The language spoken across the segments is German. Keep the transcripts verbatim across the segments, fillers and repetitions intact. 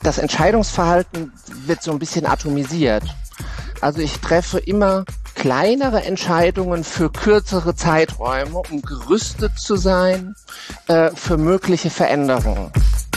das Entscheidungsverhalten wird so ein bisschen atomisiert. Also ich treffe immer kleinere Entscheidungen für kürzere Zeiträume, um gerüstet zu sein äh, für mögliche Veränderungen.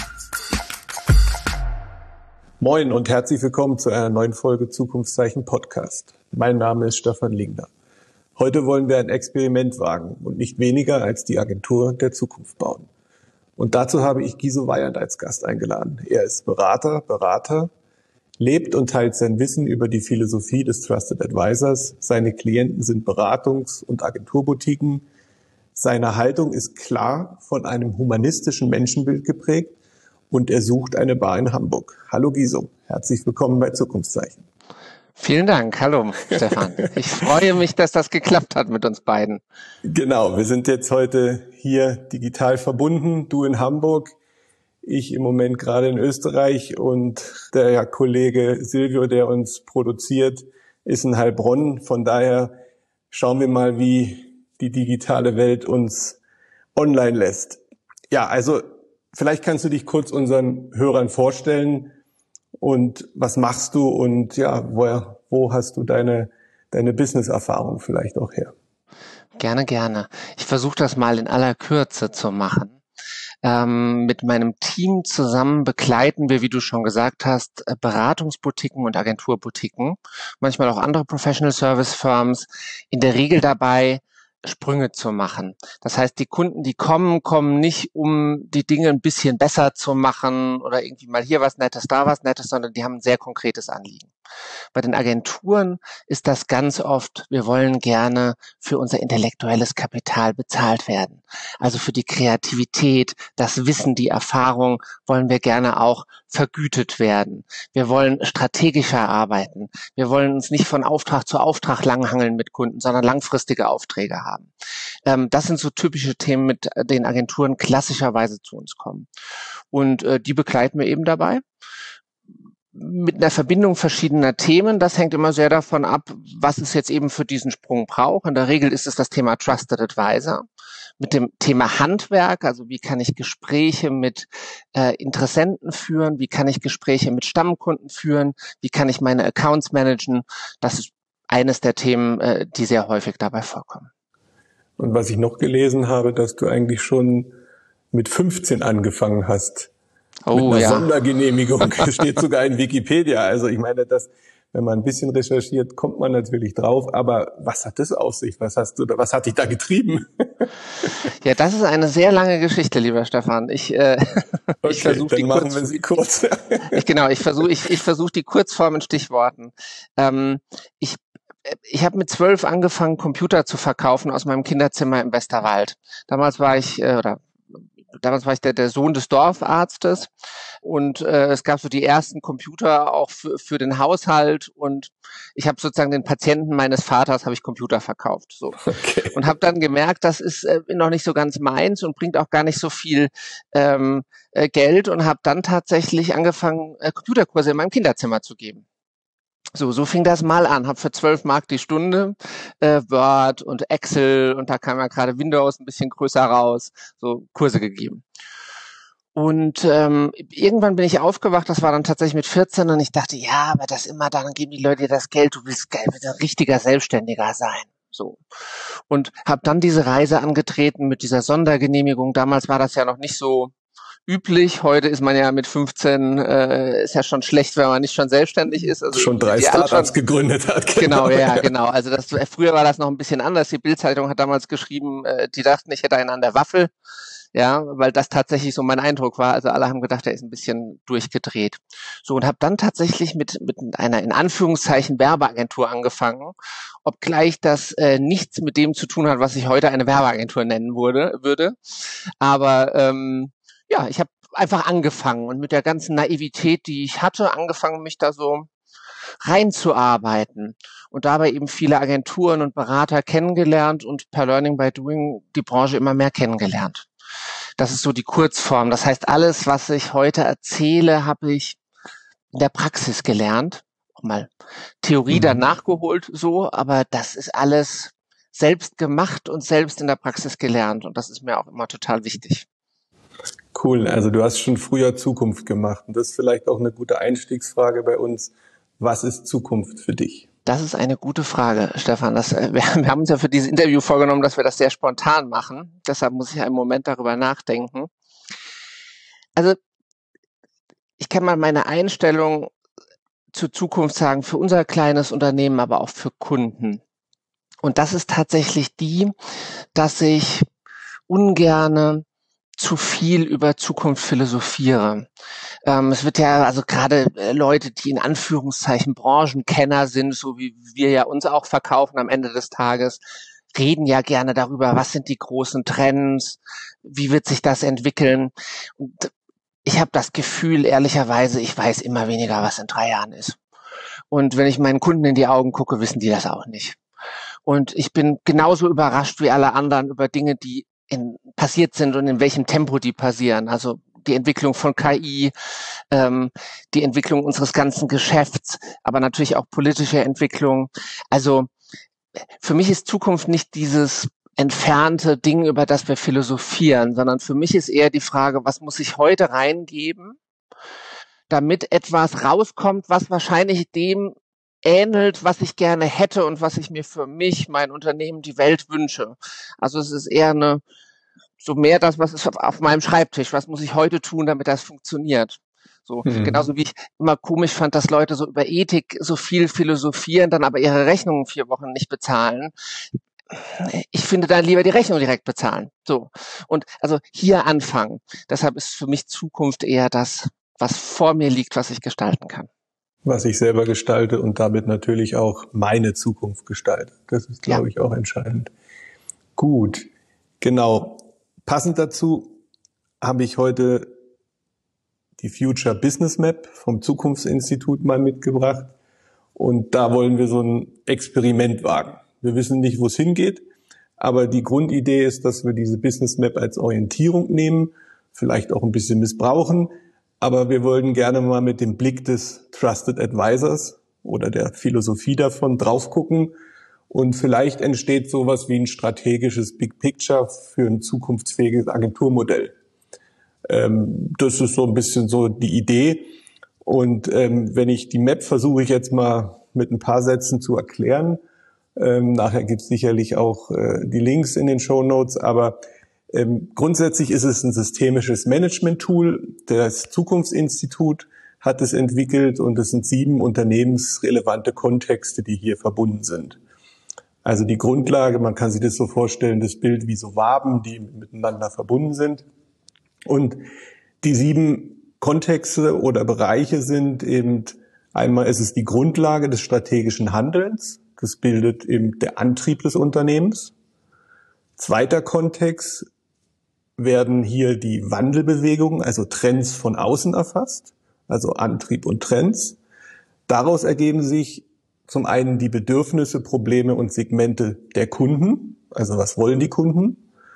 Moin und herzlich willkommen zu einer neuen Folge Zukunftszeichen Podcast. Mein Name ist Stefan Lingner. Heute wollen wir ein Experiment wagen und nicht weniger als die Agentur der Zukunft bauen. Und dazu habe ich Giso Weyand als Gast eingeladen. Er ist Berater, Berater, lebt und teilt sein Wissen über die Philosophie des Trusted Advisors. Seine Klienten sind Beratungs- und Agenturboutiquen. Seine Haltung ist klar von einem humanistischen Menschenbild geprägt und er sucht eine Bar in Hamburg. Hallo Giso, herzlich willkommen bei Zukunftszeichen. Vielen Dank. Hallo, Stefan. Ich freue mich, dass das geklappt hat mit uns beiden. Genau, wir sind jetzt heute hier digital verbunden. Du in Hamburg, ich im Moment gerade in Österreich und der ja, Kollege Silvio, der uns produziert, ist in Heilbronn. Von daher schauen wir mal, wie die digitale Welt uns online lässt. Ja, also vielleicht kannst du dich kurz unseren Hörern vorstellen. Und was machst du und ja, wo, wo hast du deine, deine Business-Erfahrung vielleicht auch her? Gerne, gerne. Ich versuche das mal in aller Kürze zu machen. Ähm, mit meinem Team zusammen begleiten wir, wie du schon gesagt hast, Beratungsboutiquen und Agenturboutiquen, manchmal auch andere Professional Service Firms, in der Regel dabei, Sprünge zu machen. Das heißt, die Kunden, die kommen, kommen nicht, um die Dinge ein bisschen besser zu machen oder irgendwie mal hier was Nettes, da was Nettes, sondern die haben ein sehr konkretes Anliegen. Bei den Agenturen ist das ganz oft, wir wollen gerne für unser intellektuelles Kapital bezahlt werden. Also für die Kreativität, das Wissen, die Erfahrung wollen wir gerne auch vergütet werden. Wir wollen strategischer arbeiten. Wir wollen uns nicht von Auftrag zu Auftrag langhangeln mit Kunden, sondern langfristige Aufträge haben. Ähm, das sind so typische Themen, mit denen Agenturen klassischerweise zu uns kommen. Und äh, die begleiten wir eben dabei. Mit einer Verbindung verschiedener Themen. Das hängt immer sehr davon ab, was es jetzt eben für diesen Sprung braucht. In der Regel ist es das Thema Trusted Advisor. Mit dem Thema Handwerk, also wie kann ich Gespräche mit äh, Interessenten führen, wie kann ich Gespräche mit Stammkunden führen, wie kann ich meine Accounts managen. Das ist eines der Themen, äh, die sehr häufig dabei vorkommen. Und was ich noch gelesen habe, dass du eigentlich schon mit fünfzehn angefangen hast. Oh, mit einer ja. Sondergenehmigung, steht sogar in Wikipedia. Also ich meine, das, wenn man ein bisschen recherchiert, kommt man natürlich drauf. Aber was hat das auf sich? Was hast du, da, was hat dich da getrieben? Ja, das ist eine sehr lange Geschichte, lieber Stefan. Ich, äh, okay, ich versuche die machen kurz, wir sie kurz. ich, genau, ich versuche, ich, ich versuche die Kurzform in Stichworten. Ähm, ich Ich habe mit zwölf angefangen, Computer zu verkaufen aus meinem Kinderzimmer im Westerwald. Damals war ich, äh, oder Damals war ich der, der Sohn des Dorfarztes und äh, es gab so die ersten Computer auch für, für den Haushalt und ich habe sozusagen den Patienten meines Vaters habe ich Computer verkauft so Okay. Und habe dann gemerkt, das ist äh, noch nicht so ganz meins und bringt auch gar nicht so viel ähm, äh, Geld und habe dann tatsächlich angefangen, äh, Computerkurse in meinem Kinderzimmer zu geben. So, so fing das mal an. Hab für zwölf Mark die Stunde äh, Word und Excel und da kam ja gerade Windows ein bisschen größer raus, so Kurse gegeben. Und ähm, irgendwann bin ich aufgewacht, das war dann tatsächlich mit vierzehn und ich dachte, ja, aber das immer, dann geben die Leute dir das Geld, du willst geil, ein richtiger Selbstständiger sein. So. Und habe dann diese Reise angetreten mit dieser Sondergenehmigung. Damals war das ja noch nicht so üblich. Heute ist man ja mit fünfzehn, äh, ist ja schon schlecht, wenn man nicht schon selbstständig ist. Also schon drei Startups gegründet hat. Genau, genau ja, genau. Also das, früher war das noch ein bisschen anders. Die Bild-Zeitung hat damals geschrieben, äh, die dachten, ich hätte einen an der Waffel. Ja, weil das tatsächlich so mein Eindruck war. Also alle haben gedacht, er ist ein bisschen durchgedreht. So, und habe dann tatsächlich mit mit einer in Anführungszeichen Werbeagentur angefangen, obgleich das äh, nichts mit dem zu tun hat, was ich heute eine Werbeagentur nennen würde. würde. Aber ähm, ja, ich habe einfach angefangen und mit der ganzen Naivität, die ich hatte, angefangen, mich da so reinzuarbeiten und dabei eben viele Agenturen und Berater kennengelernt und per Learning by Doing die Branche immer mehr kennengelernt. Das ist so die Kurzform. Das heißt, alles, was ich heute erzähle, habe ich in der Praxis gelernt. Auch mal Theorie mhm. dann nachgeholt, so, aber das ist alles selbst gemacht und selbst in der Praxis gelernt und das ist mir auch immer total wichtig. Cool, also du hast schon früher Zukunft gemacht und das ist vielleicht auch eine gute Einstiegsfrage bei uns. Was ist Zukunft für dich? Das ist eine gute Frage, Stefan. Das, wir, wir haben uns ja für dieses Interview vorgenommen, dass wir das sehr spontan machen. Deshalb muss ich einen Moment darüber nachdenken. Also ich kann mal meine Einstellung zur Zukunft sagen, für unser kleines Unternehmen, aber auch für Kunden. Und das ist tatsächlich die, dass ich ungerne zu viel über Zukunft philosophiere. Ähm, es wird ja, also gerade äh, Leute, die in Anführungszeichen Branchenkenner sind, so wie wir ja uns auch verkaufen am Ende des Tages, reden ja gerne darüber, was sind die großen Trends, wie wird sich das entwickeln. Und ich habe das Gefühl, ehrlicherweise, ich weiß immer weniger, was in drei Jahren ist. Und wenn ich meinen Kunden in die Augen gucke, wissen die das auch nicht. Und ich bin genauso überrascht wie alle anderen über Dinge, die in, passiert sind und in welchem Tempo die passieren. Also die Entwicklung von K I, ähm, die Entwicklung unseres ganzen Geschäfts, aber natürlich auch politische Entwicklung. Also für mich ist Zukunft nicht dieses entfernte Ding, über das wir philosophieren, sondern für mich ist eher die Frage, was muss ich heute reingeben, damit etwas rauskommt, was wahrscheinlich dem ähnelt, was ich gerne hätte und was ich mir für mich, mein Unternehmen, die Welt wünsche. Also es ist eher eine, so mehr das, was ist auf meinem Schreibtisch, was muss ich heute tun, damit das funktioniert. So, mhm. Genauso wie ich immer komisch fand, dass Leute so über Ethik so viel philosophieren, dann aber ihre Rechnungen vier Wochen nicht bezahlen. Ich finde dann lieber die Rechnung direkt bezahlen. So. Und also hier anfangen. Deshalb ist für mich Zukunft eher das, was vor mir liegt, was ich gestalten kann. Was ich selber gestalte und damit natürlich auch meine Zukunft gestalte. Das ist, glaube ja. ich, auch entscheidend. Gut, genau. Passend dazu habe ich heute die Future Business Map vom Zukunftsinstitut mal mitgebracht. Und da wollen wir so ein Experiment wagen. Wir wissen nicht, wo es hingeht, aber die Grundidee ist, dass wir diese Business Map als Orientierung nehmen, vielleicht auch ein bisschen missbrauchen. Aber wir wollen gerne mal mit dem Blick des Trusted Advisors oder der Philosophie davon drauf gucken. Und vielleicht entsteht sowas wie ein strategisches Big Picture für ein zukunftsfähiges Agenturmodell. Ähm, das ist so ein bisschen so die Idee. Und ähm, wenn ich die Map versuche ich jetzt mal mit ein paar Sätzen zu erklären. Ähm, nachher gibt es sicherlich auch äh, die Links in den Shownotes, aber Ähm, grundsätzlich ist es ein systemisches Management-Tool. Das Zukunftsinstitut hat es entwickelt und es sind sieben unternehmensrelevante Kontexte, die hier verbunden sind. Also die Grundlage, man kann sich das so vorstellen, das Bild wie so Waben, die miteinander verbunden sind. Und die sieben Kontexte oder Bereiche sind eben, einmal ist es die Grundlage des strategischen Handelns. Das bildet eben der Antrieb des Unternehmens. Zweiter Kontext werden hier die Wandelbewegungen, also Trends von außen erfasst, also Antrieb und Trends. Daraus ergeben sich zum einen die Bedürfnisse, Probleme und Segmente der Kunden, also was wollen die Kunden,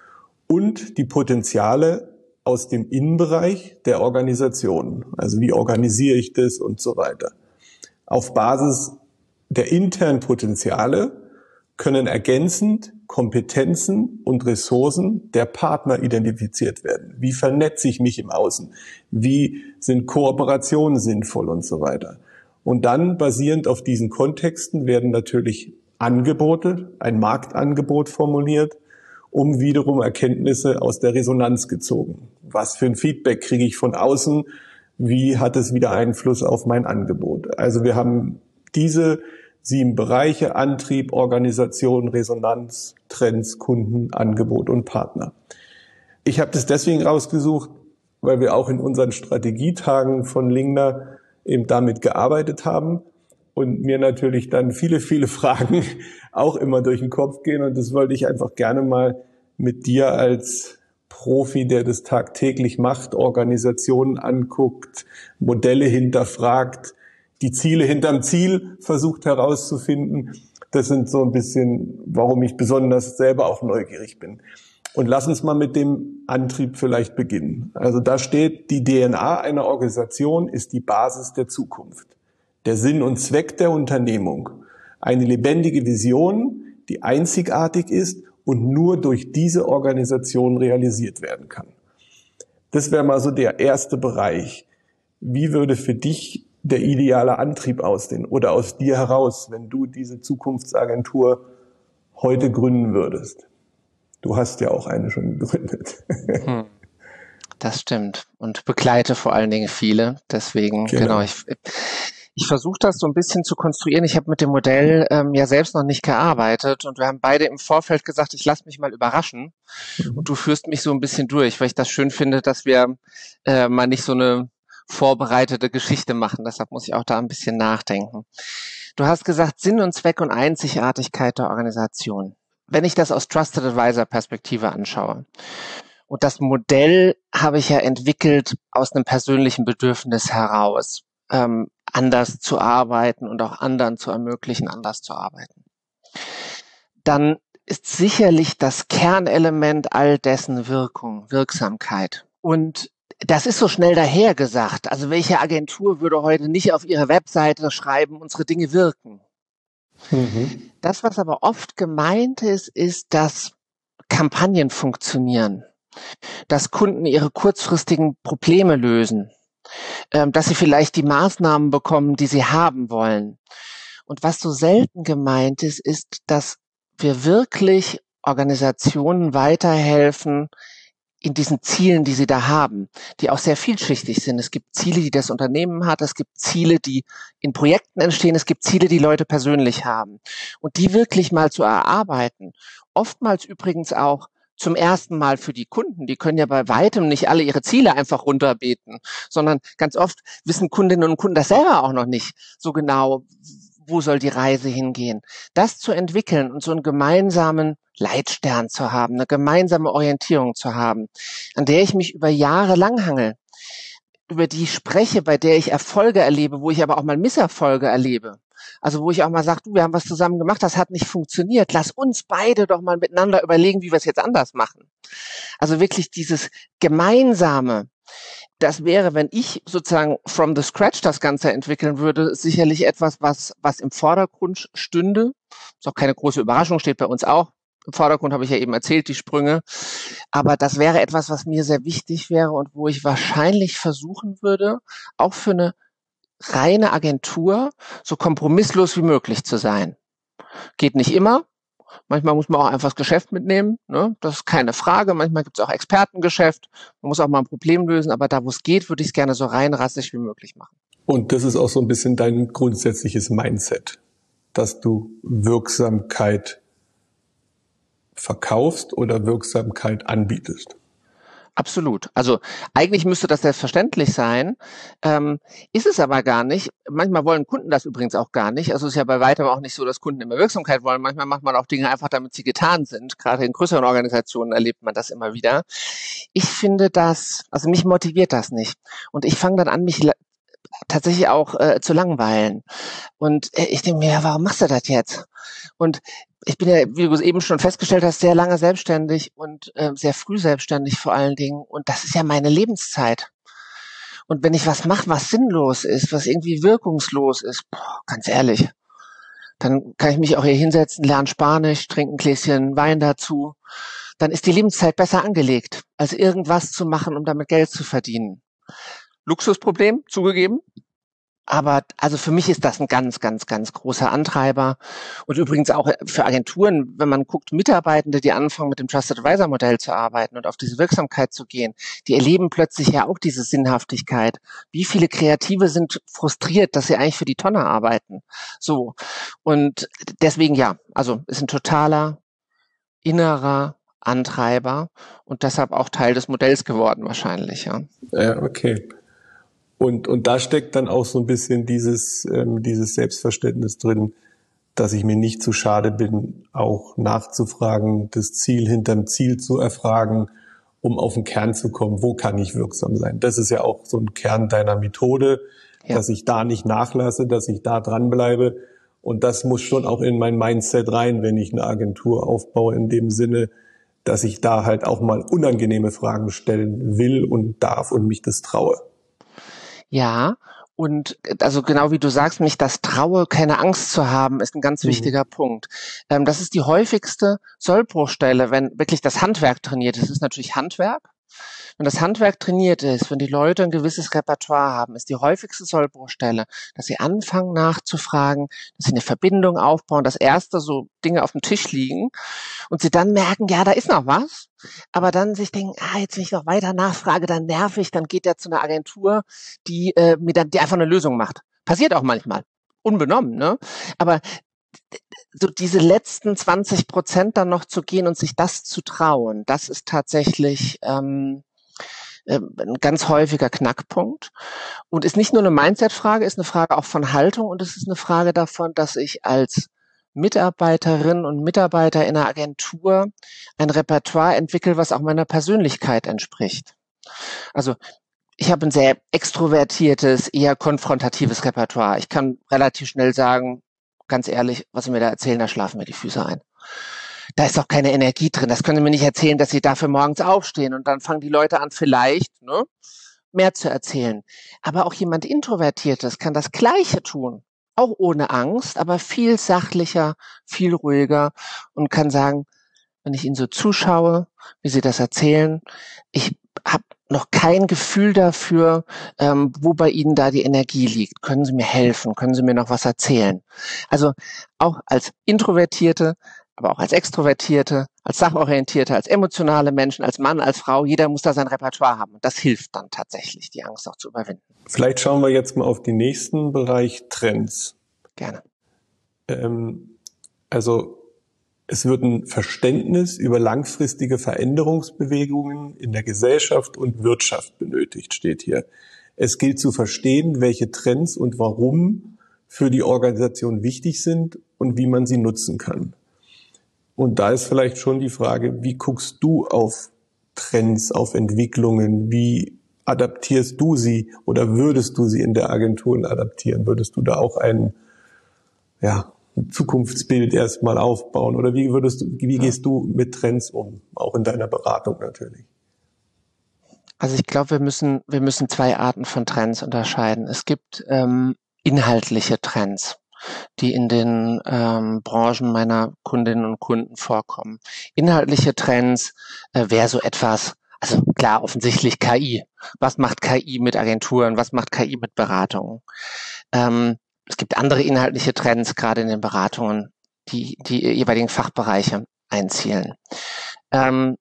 und die Potenziale aus dem Innenbereich der Organisation, also wie organisiere ich das und so weiter. Auf Basis der internen Potenziale können ergänzend Kompetenzen und Ressourcen der Partner identifiziert werden. Wie vernetze ich mich im Außen? Wie sind Kooperationen sinnvoll und so weiter? Und dann, basierend auf diesen Kontexten, werden natürlich Angebote, ein Marktangebot formuliert, um wiederum Erkenntnisse aus der Resonanz gezogen. Was für ein Feedback kriege ich von außen? Wie hat es wieder Einfluss auf mein Angebot? Also wir haben diese sieben Bereiche: Antrieb, Organisation, Resonanz, Trends, Kunden, Angebot und Partner. Ich habe das deswegen rausgesucht, weil wir auch in unseren Strategietagen von Lingner eben damit gearbeitet haben und mir natürlich dann viele, viele Fragen auch immer durch den Kopf gehen. Und das wollte ich einfach gerne mal mit dir als Profi, der das tagtäglich macht, Organisationen anguckt, Modelle hinterfragt, die Ziele hinterm Ziel versucht herauszufinden. Das sind so ein bisschen, warum ich besonders selber auch neugierig bin. Und lass uns mal mit dem Antrieb vielleicht beginnen. Also da steht, die D N A einer Organisation ist die Basis der Zukunft. Der Sinn und Zweck der Unternehmung. Eine lebendige Vision, die einzigartig ist und nur durch diese Organisation realisiert werden kann. Das wäre mal so der erste Bereich. Wie würde für dich der ideale Antrieb aussehen oder aus dir heraus, wenn du diese Zukunftsagentur heute gründen würdest? Du hast ja auch eine schon gegründet. Hm. Das stimmt. Und begleite vor allen Dingen viele. Deswegen, genau, genau ich, ich versuche das so ein bisschen zu konstruieren. Ich habe mit dem Modell ähm, ja selbst noch nicht gearbeitet und wir haben beide im Vorfeld gesagt, ich lasse mich mal überraschen. Mhm. Und du führst mich so ein bisschen durch, weil ich das schön finde, dass wir äh, mal nicht so eine vorbereitete Geschichte machen. Deshalb muss ich auch da ein bisschen nachdenken. Du hast gesagt, Sinn und Zweck und Einzigartigkeit der Organisation. Wenn ich das aus Trusted Advisor Perspektive anschaue, und das Modell habe ich ja entwickelt aus einem persönlichen Bedürfnis heraus, ähm, anders zu arbeiten und auch anderen zu ermöglichen, anders zu arbeiten. Dann ist sicherlich das Kernelement all dessen Wirkung, Wirksamkeit. Und das ist so schnell dahergesagt. Also welche Agentur würde heute nicht auf ihre Webseite schreiben, unsere Dinge wirken? Mhm. Das, was aber oft gemeint ist, ist, dass Kampagnen funktionieren, dass Kunden ihre kurzfristigen Probleme lösen, dass sie vielleicht die Maßnahmen bekommen, die sie haben wollen. Und was so selten gemeint ist, ist, dass wir wirklich Organisationen weiterhelfen in diesen Zielen, die sie da haben, die auch sehr vielschichtig sind. Es gibt Ziele, die das Unternehmen hat, es gibt Ziele, die in Projekten entstehen, es gibt Ziele, die Leute persönlich haben. Und die wirklich mal zu erarbeiten, oftmals übrigens auch zum ersten Mal für die Kunden. Die können ja bei weitem nicht alle ihre Ziele einfach runterbeten, sondern ganz oft wissen Kundinnen und Kunden das selber auch noch nicht so genau, wo soll die Reise hingehen. Das zu entwickeln und so einen gemeinsamen Leitstern zu haben, eine gemeinsame Orientierung zu haben, an der ich mich über Jahre lang hangel, über die ich spreche, bei der ich Erfolge erlebe, wo ich aber auch mal Misserfolge erlebe. Also wo ich auch mal sage, du, wir haben was zusammen gemacht, das hat nicht funktioniert. Lass uns beide doch mal miteinander überlegen, wie wir es jetzt anders machen. Also wirklich dieses Gemeinsame, das wäre, wenn ich sozusagen from the scratch das Ganze entwickeln würde, sicherlich etwas, was, was im Vordergrund stünde. Ist auch keine große Überraschung, steht bei uns auch. Im Vordergrund habe ich ja eben erzählt, die Sprünge. Aber das wäre etwas, was mir sehr wichtig wäre und wo ich wahrscheinlich versuchen würde, auch für eine reine Agentur so kompromisslos wie möglich zu sein. Geht nicht immer. Manchmal muss man auch einfach das Geschäft mitnehmen, ne? Das ist keine Frage. Manchmal gibt es auch Expertengeschäft. Man muss auch mal ein Problem lösen. Aber da, wo es geht, würde ich es gerne so rein rassig wie möglich machen. Und das ist auch so ein bisschen dein grundsätzliches Mindset, dass du Wirksamkeit verkaufst oder Wirksamkeit anbietest. Absolut. Also eigentlich müsste das selbstverständlich sein, ähm, ist es aber gar nicht. Manchmal wollen Kunden das übrigens auch gar nicht. Also es ist ja bei weitem auch nicht so, dass Kunden immer Wirksamkeit wollen. Manchmal macht man auch Dinge einfach, damit sie getan sind. Gerade in größeren Organisationen erlebt man das immer wieder. Ich finde das, also mich motiviert das nicht. Und ich fange dann an, mich tatsächlich auch äh, zu langweilen. Und äh, ich denke mir, ja, warum machst du das jetzt? Und ich bin ja, wie du eben schon festgestellt hast, sehr lange selbstständig und äh, sehr früh selbstständig vor allen Dingen. Und das ist ja meine Lebenszeit. Und wenn ich was mache, was sinnlos ist, was irgendwie wirkungslos ist, boah, ganz ehrlich, dann kann ich mich auch hier hinsetzen, lernen Spanisch, trinken ein Gläschen Wein dazu. Dann ist die Lebenszeit besser angelegt, als irgendwas zu machen, um damit Geld zu verdienen. Luxusproblem, zugegeben. Aber also für mich ist das ein ganz, ganz, ganz großer Antreiber. Und übrigens auch für Agenturen, wenn man guckt, Mitarbeitende, die anfangen, mit dem Trusted Advisor Modell zu arbeiten und auf diese Wirksamkeit zu gehen, die erleben plötzlich ja auch diese Sinnhaftigkeit. Wie viele Kreative sind frustriert, dass sie eigentlich für die Tonne arbeiten? So. Und deswegen ja, also ist ein totaler innerer Antreiber und deshalb auch Teil des Modells geworden wahrscheinlich, ja. Ja, okay. Und, und da steckt dann auch so ein bisschen dieses, ähm, dieses Selbstverständnis drin, dass ich mir nicht zu schade bin, auch nachzufragen, das Ziel hinterm Ziel zu erfragen, um auf den Kern zu kommen. Wo kann ich wirksam sein? Das ist ja auch so ein Kern deiner Methode, ja. Dass ich da nicht nachlasse, dass ich da dranbleibe. Und das muss schon auch in mein Mindset rein, wenn ich eine Agentur aufbaue, in dem Sinne, dass ich da halt auch mal unangenehme Fragen stellen will und darf und mich das traue. Ja, und also genau wie du sagst, mich das traue, keine Angst zu haben, ist ein ganz mhm. wichtiger Punkt. Ähm, das ist die häufigste Sollbruchstelle, wenn wirklich das Handwerk trainiert ist. Es ist natürlich Handwerk. Wenn das Handwerk trainiert ist, wenn die Leute ein gewisses Repertoire haben, ist die häufigste Sollbruchstelle, dass sie anfangen nachzufragen, dass sie eine Verbindung aufbauen, dass erste so Dinge auf dem Tisch liegen und sie dann merken, ja, da ist noch was, aber dann sich denken, ah, jetzt wenn ich noch weiter nachfrage, dann nerv ich, dann geht der zu einer Agentur, die äh, mir dann die einfach eine Lösung macht. Passiert auch manchmal, unbenommen, ne? Aber so diese letzten zwanzig Prozent dann noch zu gehen und sich das zu trauen, das ist tatsächlich ähm, äh, ein ganz häufiger Knackpunkt und ist nicht nur eine Mindset-Frage, ist eine Frage auch von Haltung und es ist eine Frage davon, dass ich als Mitarbeiterin und Mitarbeiter in einer Agentur ein Repertoire entwickle, was auch meiner Persönlichkeit entspricht. Also ich habe ein sehr extrovertiertes, eher konfrontatives Repertoire. Ich kann relativ schnell sagen, ganz ehrlich, was Sie mir da erzählen, da schlafen mir die Füße ein. Da ist doch keine Energie drin. Das können Sie mir nicht erzählen, dass Sie dafür morgens aufstehen und dann fangen die Leute an, vielleicht ne, mehr zu erzählen. Aber auch jemand Introvertiertes kann das Gleiche tun. Auch ohne Angst, aber viel sachlicher, viel ruhiger und kann sagen, wenn ich Ihnen so zuschaue, wie Sie das erzählen, ich habe noch kein Gefühl dafür, ähm, wo bei Ihnen da die Energie liegt. Können Sie mir helfen? Können Sie mir noch was erzählen? Also auch als Introvertierte, aber auch als Extrovertierte, als Sachorientierte, als emotionale Menschen, als Mann, als Frau, jeder muss da sein Repertoire haben. Und das hilft dann tatsächlich, die Angst auch zu überwinden. Vielleicht schauen wir jetzt mal auf den nächsten Bereich, Trends. Gerne. Ähm, also es wird ein Verständnis über langfristige Veränderungsbewegungen in der Gesellschaft und Wirtschaft benötigt, steht hier. Es gilt zu verstehen, welche Trends und warum für die Organisation wichtig sind und wie man sie nutzen kann. Und da ist vielleicht schon die Frage, wie guckst du auf Trends, auf Entwicklungen, wie adaptierst du sie oder würdest du sie in der Agentur adaptieren? Würdest du da auch ein, ja, ein Zukunftsbild erstmal aufbauen? Oder wie würdest du, wie gehst du mit Trends um? Auch in deiner Beratung natürlich. Also ich glaube, wir müssen, wir müssen zwei Arten von Trends unterscheiden. Es gibt ähm, inhaltliche Trends, die in den ähm, Branchen meiner Kundinnen und Kunden vorkommen. Inhaltliche Trends äh, wäre so etwas, also klar, offensichtlich K I. Was macht K I mit Agenturen? Was macht K I mit Beratungen? Ähm, Es gibt andere inhaltliche Trends, gerade in den Beratungen, die die jeweiligen Fachbereiche einzielen. Ähm,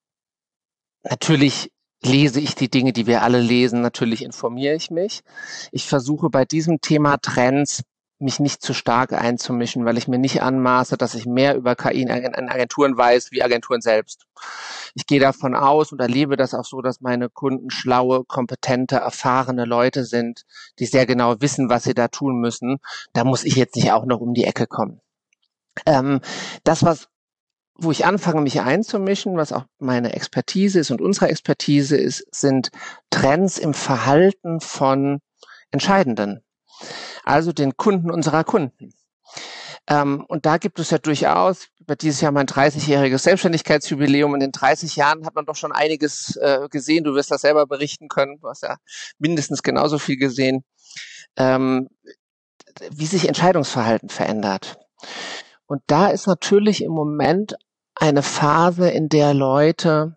natürlich lese ich die Dinge, die wir alle lesen, natürlich informiere ich mich. Ich versuche bei diesem Thema Trends mich nicht zu stark einzumischen, weil ich mir nicht anmaße, dass ich mehr über K I in Agenturen weiß, wie Agenturen selbst. Ich gehe davon aus und erlebe das auch so, dass meine Kunden schlaue, kompetente, erfahrene Leute sind, die sehr genau wissen, was sie da tun müssen. Da muss ich jetzt nicht auch noch um die Ecke kommen. Ähm, das, was wo ich anfange, mich einzumischen, was auch meine Expertise ist und unsere Expertise ist, sind Trends im Verhalten von Entscheidenden, also den Kunden unserer Kunden. Ähm, und da gibt es ja durchaus, über dieses Jahr mein dreißigjähriges Selbstständigkeitsjubiläum, in den dreißig Jahren hat man doch schon einiges äh, gesehen, du wirst das selber berichten können, du hast ja mindestens genauso viel gesehen, ähm, wie sich Entscheidungsverhalten verändert. Und da ist natürlich im Moment eine Phase, in der Leute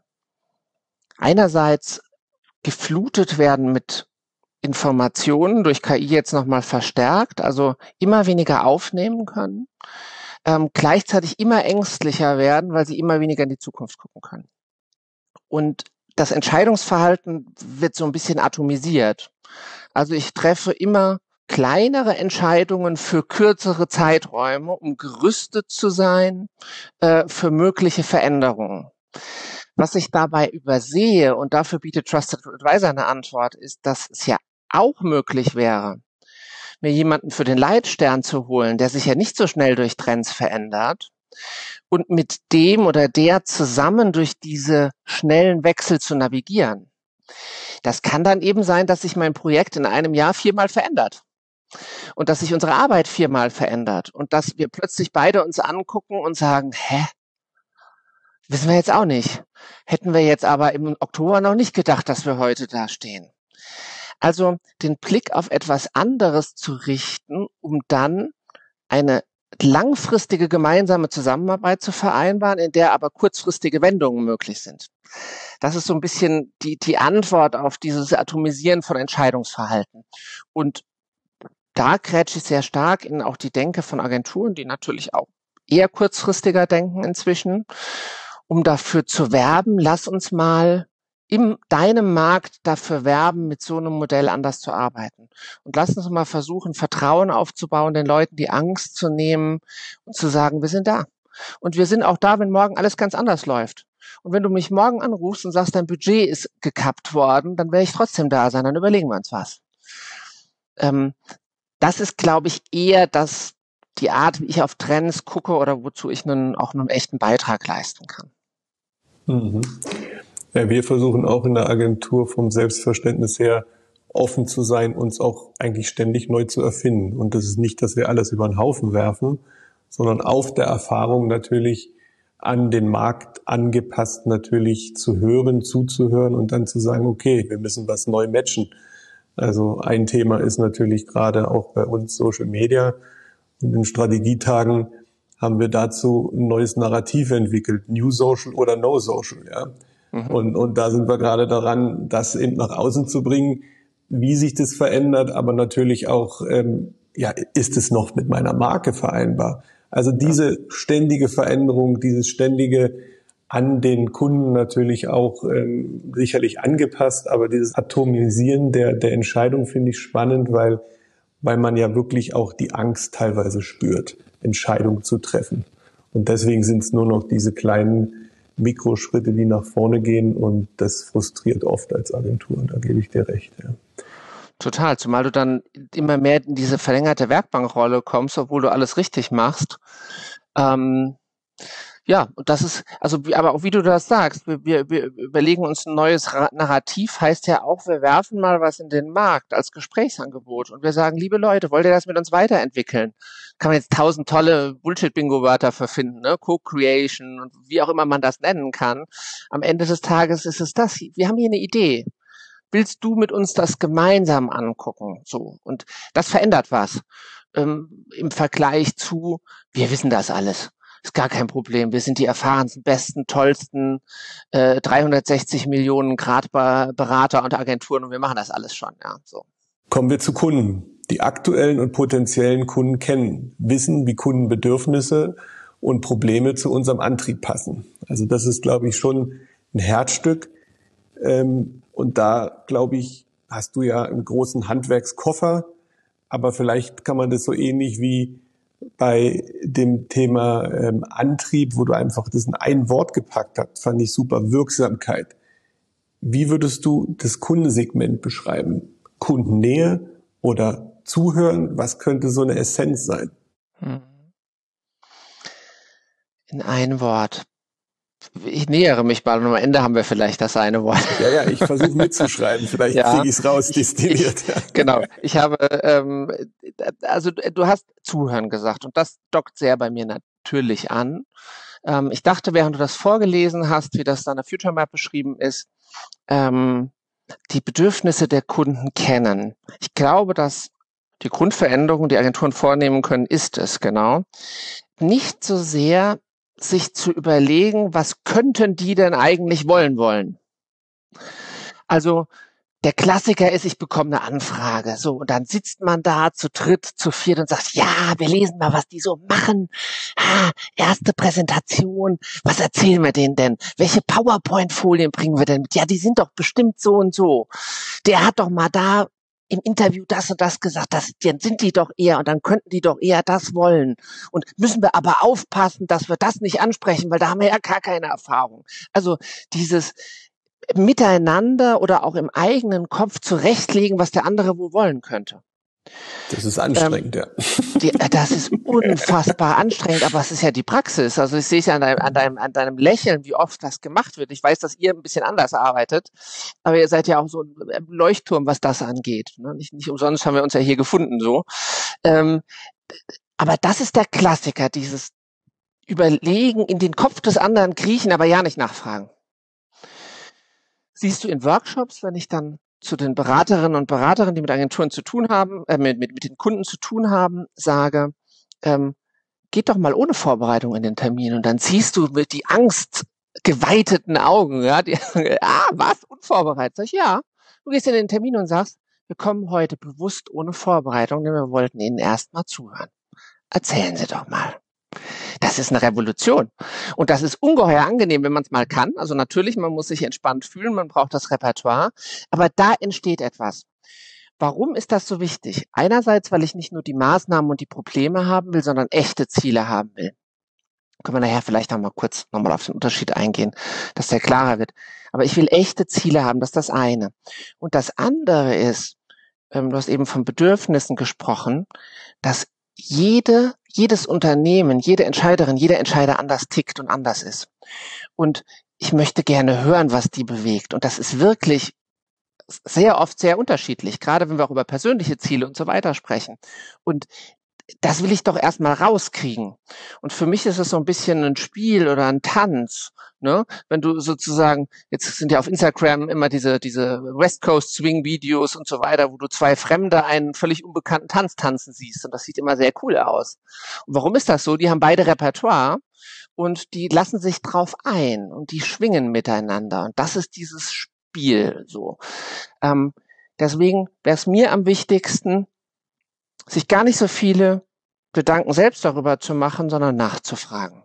einerseits geflutet werden mit Informationen, durch K I jetzt nochmal verstärkt, also immer weniger aufnehmen können, ähm, gleichzeitig immer ängstlicher werden, weil sie immer weniger in die Zukunft gucken können. Und das Entscheidungsverhalten wird so ein bisschen atomisiert. Also ich treffe immer kleinere Entscheidungen für kürzere Zeiträume, um gerüstet zu sein äh, für mögliche Veränderungen. Was ich dabei übersehe, und dafür bietet Trusted Advisor eine Antwort, ist, dass es ja auch möglich wäre, mir jemanden für den Leitstern zu holen, der sich ja nicht so schnell durch Trends verändert, und mit dem oder der zusammen durch diese schnellen Wechsel zu navigieren. Das kann dann eben sein, dass sich mein Projekt in einem Jahr viermal verändert. Und dass sich unsere Arbeit viermal verändert und dass wir plötzlich beide uns angucken und sagen, hä, wissen wir jetzt auch nicht. Hätten wir jetzt aber im Oktober noch nicht gedacht, dass wir heute da stehen. Also den Blick auf etwas anderes zu richten, um dann eine langfristige gemeinsame Zusammenarbeit zu vereinbaren, in der aber kurzfristige Wendungen möglich sind. Das ist so ein bisschen die, die Antwort auf dieses Atomisieren von Entscheidungsverhalten. Und da grätsche ich sehr stark in auch die Denke von Agenturen, die natürlich auch eher kurzfristiger denken inzwischen, um dafür zu werben, lass uns mal in deinem Markt dafür werben, mit so einem Modell anders zu arbeiten. Und lass uns mal versuchen, Vertrauen aufzubauen, den Leuten die Angst zu nehmen und zu sagen, wir sind da. Und wir sind auch da, wenn morgen alles ganz anders läuft. Und wenn du mich morgen anrufst und sagst, dein Budget ist gekappt worden, dann werde ich trotzdem da sein, dann überlegen wir uns was. Ähm, das ist, glaube ich, eher das, die Art, wie ich auf Trends gucke oder wozu ich nun auch einen echten Beitrag leisten kann. Mhm. Ja, wir versuchen auch in der Agentur vom Selbstverständnis her offen zu sein, uns auch eigentlich ständig neu zu erfinden. Und das ist nicht, dass wir alles über den Haufen werfen, sondern auf der Erfahrung natürlich an den Markt angepasst natürlich zu hören, zuzuhören und dann zu sagen, okay, wir müssen was neu matchen. Also ein Thema ist natürlich gerade auch bei uns Social Media. Und in Strategietagen haben wir dazu ein neues Narrativ entwickelt, New Social oder No Social. Ja. Mhm. Und, und da sind wir gerade daran, das eben nach außen zu bringen, wie sich das verändert, aber natürlich auch, ähm, ja, ist es noch mit meiner Marke vereinbar? Also diese ständige Veränderung, dieses ständige an den Kunden natürlich auch ähm, sicherlich angepasst, aber dieses Atomisieren der, der Entscheidung finde ich spannend, weil, weil man ja wirklich auch die Angst teilweise spürt, Entscheidungen zu treffen. Und deswegen sind es nur noch diese kleinen Mikroschritte, die nach vorne gehen, und das frustriert oft als Agentur, da gebe ich dir recht. Ja. Total, zumal du dann immer mehr in diese verlängerte Werkbankrolle kommst, obwohl du alles richtig machst. Ähm, ja, und das ist, also, aber auch wie du das sagst, wir, wir, wir überlegen uns ein neues Narrativ, heißt ja auch, wir werfen mal was in den Markt als Gesprächsangebot und wir sagen, liebe Leute, wollt ihr das mit uns weiterentwickeln? Kann man jetzt tausend tolle Bullshit-Bingo-Wörter für finden, ne? Co-Creation und wie auch immer man das nennen kann. Am Ende des Tages ist es das, wir haben hier eine Idee. Willst du mit uns das gemeinsam angucken? So. Und das verändert was ähm, im Vergleich zu, wir wissen das alles. Ist gar kein Problem. Wir sind die erfahrensten, besten, tollsten äh, dreihundertsechzig Millionen Grad Berater und Agenturen und wir machen das alles schon. Ja, so. Kommen wir zu Kunden. Die aktuellen und potenziellen Kunden kennen, wissen, wie Kundenbedürfnisse und Probleme zu unserem Antrieb passen. Also das ist, glaube ich, schon ein Herzstück. Ähm, Und da, glaube ich, hast du ja einen großen Handwerkskoffer, aber vielleicht kann man das so ähnlich wie bei dem Thema ähm, Antrieb, wo du einfach das in ein Wort gepackt hast, fand ich super, Wirksamkeit. Wie würdest du das Kundensegment beschreiben? Kundennähe oder Zuhören? Was könnte so eine Essenz sein? In ein Wort. Ich nähere mich mal und am Ende haben wir vielleicht das eine Wort. Ja, ja, ich versuche mitzuschreiben, vielleicht ja, kriege ich es raus, destilliert. Ich, ich, genau, ich habe, ähm, also du hast Zuhören gesagt und das dockt sehr bei mir natürlich an. Ähm, ich dachte, während du das vorgelesen hast, wie das da in der Future Map beschrieben ist, ähm, die Bedürfnisse der Kunden kennen. Ich glaube, dass die Grundveränderung, die Agenturen vornehmen können, ist es, genau. Nicht so sehr sich zu überlegen, was könnten die denn eigentlich wollen wollen? Also der Klassiker ist, ich bekomme eine Anfrage, so, und dann sitzt man da zu dritt, zu viert und sagt, ja, wir lesen mal, was die so machen. Ah, erste Präsentation, was erzählen wir denen denn? Welche PowerPoint-Folien bringen wir denn mit? Ja, die sind doch bestimmt so und so. Der hat doch mal da im Interview das und das gesagt, das, dann sind die doch eher und dann könnten die doch eher das wollen. Und müssen wir aber aufpassen, dass wir das nicht ansprechen, weil da haben wir ja gar keine Erfahrung. Also dieses Miteinander oder auch im eigenen Kopf zurechtlegen, was der andere wohl wollen könnte. Das ist anstrengend, ähm, ja. Die, das ist unfassbar anstrengend, aber es ist ja die Praxis. Also ich sehe es ja an deinem, an deinem, an deinem Lächeln, wie oft das gemacht wird. Ich weiß, dass ihr ein bisschen anders arbeitet, aber ihr seid ja auch so ein Leuchtturm, was das angeht. Nicht, nicht umsonst haben wir uns ja hier gefunden, so. Ähm, aber das ist der Klassiker, dieses Überlegen, in den Kopf des anderen kriechen, aber ja nicht nachfragen. Siehst du in Workshops, wenn ich dann zu den Beraterinnen und Beratern, die mit Agenturen zu tun haben, äh, mit, mit, mit den Kunden zu tun haben, sage, ähm, geht doch mal ohne Vorbereitung in den Termin und dann siehst du mit die angstgeweiteten Augen, ja, die, ah, was, unvorbereitet? Sag ich, ja, du gehst in den Termin und sagst, wir kommen heute bewusst ohne Vorbereitung, denn wir wollten Ihnen erst mal zuhören. Erzählen Sie doch mal. Das ist eine Revolution. Und das ist ungeheuer angenehm, wenn man es mal kann. Also natürlich, man muss sich entspannt fühlen, man braucht das Repertoire. Aber da entsteht etwas. Warum ist das so wichtig? Einerseits, weil ich nicht nur die Maßnahmen und die Probleme haben will, sondern echte Ziele haben will. Können wir nachher vielleicht noch mal kurz nochmal auf den Unterschied eingehen, dass der klarer wird. Aber ich will echte Ziele haben, das ist das eine. Und das andere ist, ähm, du hast eben von Bedürfnissen gesprochen, dass jede, jedes Unternehmen, jede Entscheiderin, jeder Entscheider anders tickt und anders ist. Und ich möchte gerne hören, was die bewegt. Und das ist wirklich sehr oft sehr unterschiedlich, gerade wenn wir auch über persönliche Ziele und so weiter sprechen. Und das will ich doch erstmal rauskriegen. Und für mich ist es so ein bisschen ein Spiel oder ein Tanz, ne? Wenn du sozusagen, jetzt sind ja auf Instagram immer diese, diese West Coast Swing Videos und so weiter, wo du zwei Fremde einen völlig unbekannten Tanz tanzen siehst. Und das sieht immer sehr cool aus. Und warum ist das so? Die haben beide Repertoire und die lassen sich drauf ein und die schwingen miteinander. Und das ist dieses Spiel, so. Ähm, deswegen wäre es mir am wichtigsten, sich gar nicht so viele Gedanken selbst darüber zu machen, sondern nachzufragen.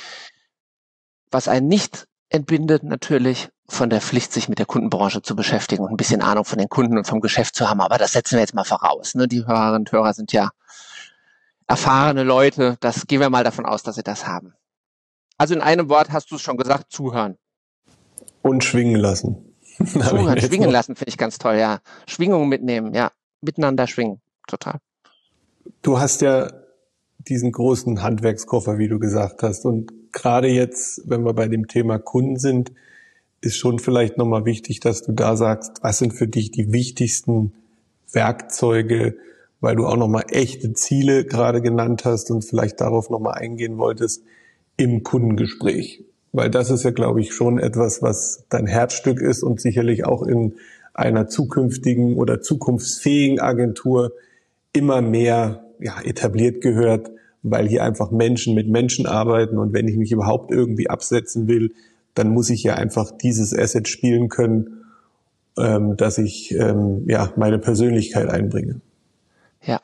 Was einen nicht entbindet natürlich von der Pflicht, sich mit der Kundenbranche zu beschäftigen und ein bisschen Ahnung von den Kunden und vom Geschäft zu haben. Aber das setzen wir jetzt mal voraus. Ne? Die Hörerinnen und Hörer sind ja erfahrene Leute. Das gehen wir mal davon aus, dass sie das haben. Also in einem Wort hast du es schon gesagt, zuhören. Und schwingen lassen. Zuhören, schwingen lassen finde ich ganz toll, ja. Schwingung mitnehmen, ja. Miteinander schwingen, total. Du hast ja diesen großen Handwerkskoffer, wie du gesagt hast. Und gerade jetzt, wenn wir bei dem Thema Kunden sind, ist schon vielleicht nochmal wichtig, dass du da sagst, was sind für dich die wichtigsten Werkzeuge, weil du auch nochmal echte Ziele gerade genannt hast und vielleicht darauf nochmal eingehen wolltest im Kundengespräch. Weil das ist ja, glaube ich, schon etwas, was dein Herzstück ist und sicherlich auch in einer zukünftigen oder zukunftsfähigen Agentur immer mehr ja, etabliert gehört, weil hier einfach Menschen mit Menschen arbeiten und wenn ich mich überhaupt irgendwie absetzen will, dann muss ich ja einfach dieses Asset spielen können, ähm, dass ich ähm, ja meine Persönlichkeit einbringe. Ja,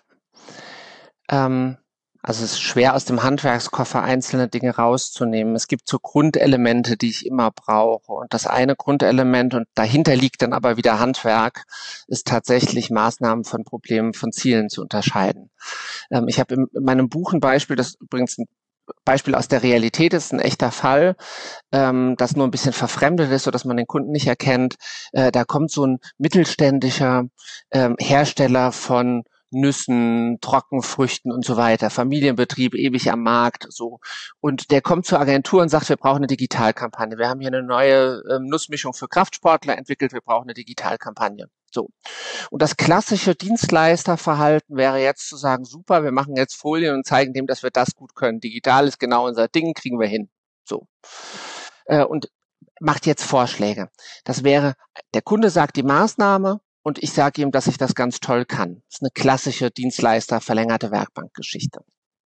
ähm, also es ist schwer aus dem Handwerkskoffer einzelne Dinge rauszunehmen. Es gibt so Grundelemente, die ich immer brauche. Und das eine Grundelement, und dahinter liegt dann aber wieder Handwerk, ist tatsächlich Maßnahmen von Problemen von Zielen zu unterscheiden. Ähm, ich habe in meinem Buch ein Beispiel, das übrigens ein Beispiel aus der Realität ist, ein echter Fall, ähm, das nur ein bisschen verfremdet ist, sodass man den Kunden nicht erkennt. Äh, da kommt so ein mittelständischer ähm, Hersteller von Nüssen, Trockenfrüchten und so weiter, Familienbetrieb, ewig am Markt, so. Und der kommt zur Agentur und sagt, wir brauchen eine Digitalkampagne. Wir haben hier eine neue ähm, Nussmischung für Kraftsportler entwickelt, wir brauchen eine Digitalkampagne. So. Und das klassische Dienstleisterverhalten wäre jetzt zu sagen, super, wir machen jetzt Folien und zeigen dem, dass wir das gut können. Digital ist genau unser Ding, kriegen wir hin. So. Äh, und macht jetzt Vorschläge. Das wäre, der Kunde sagt die Maßnahme, und ich sage ihm, dass ich das ganz toll kann. Das ist eine klassische Dienstleister verlängerte Werkbankgeschichte.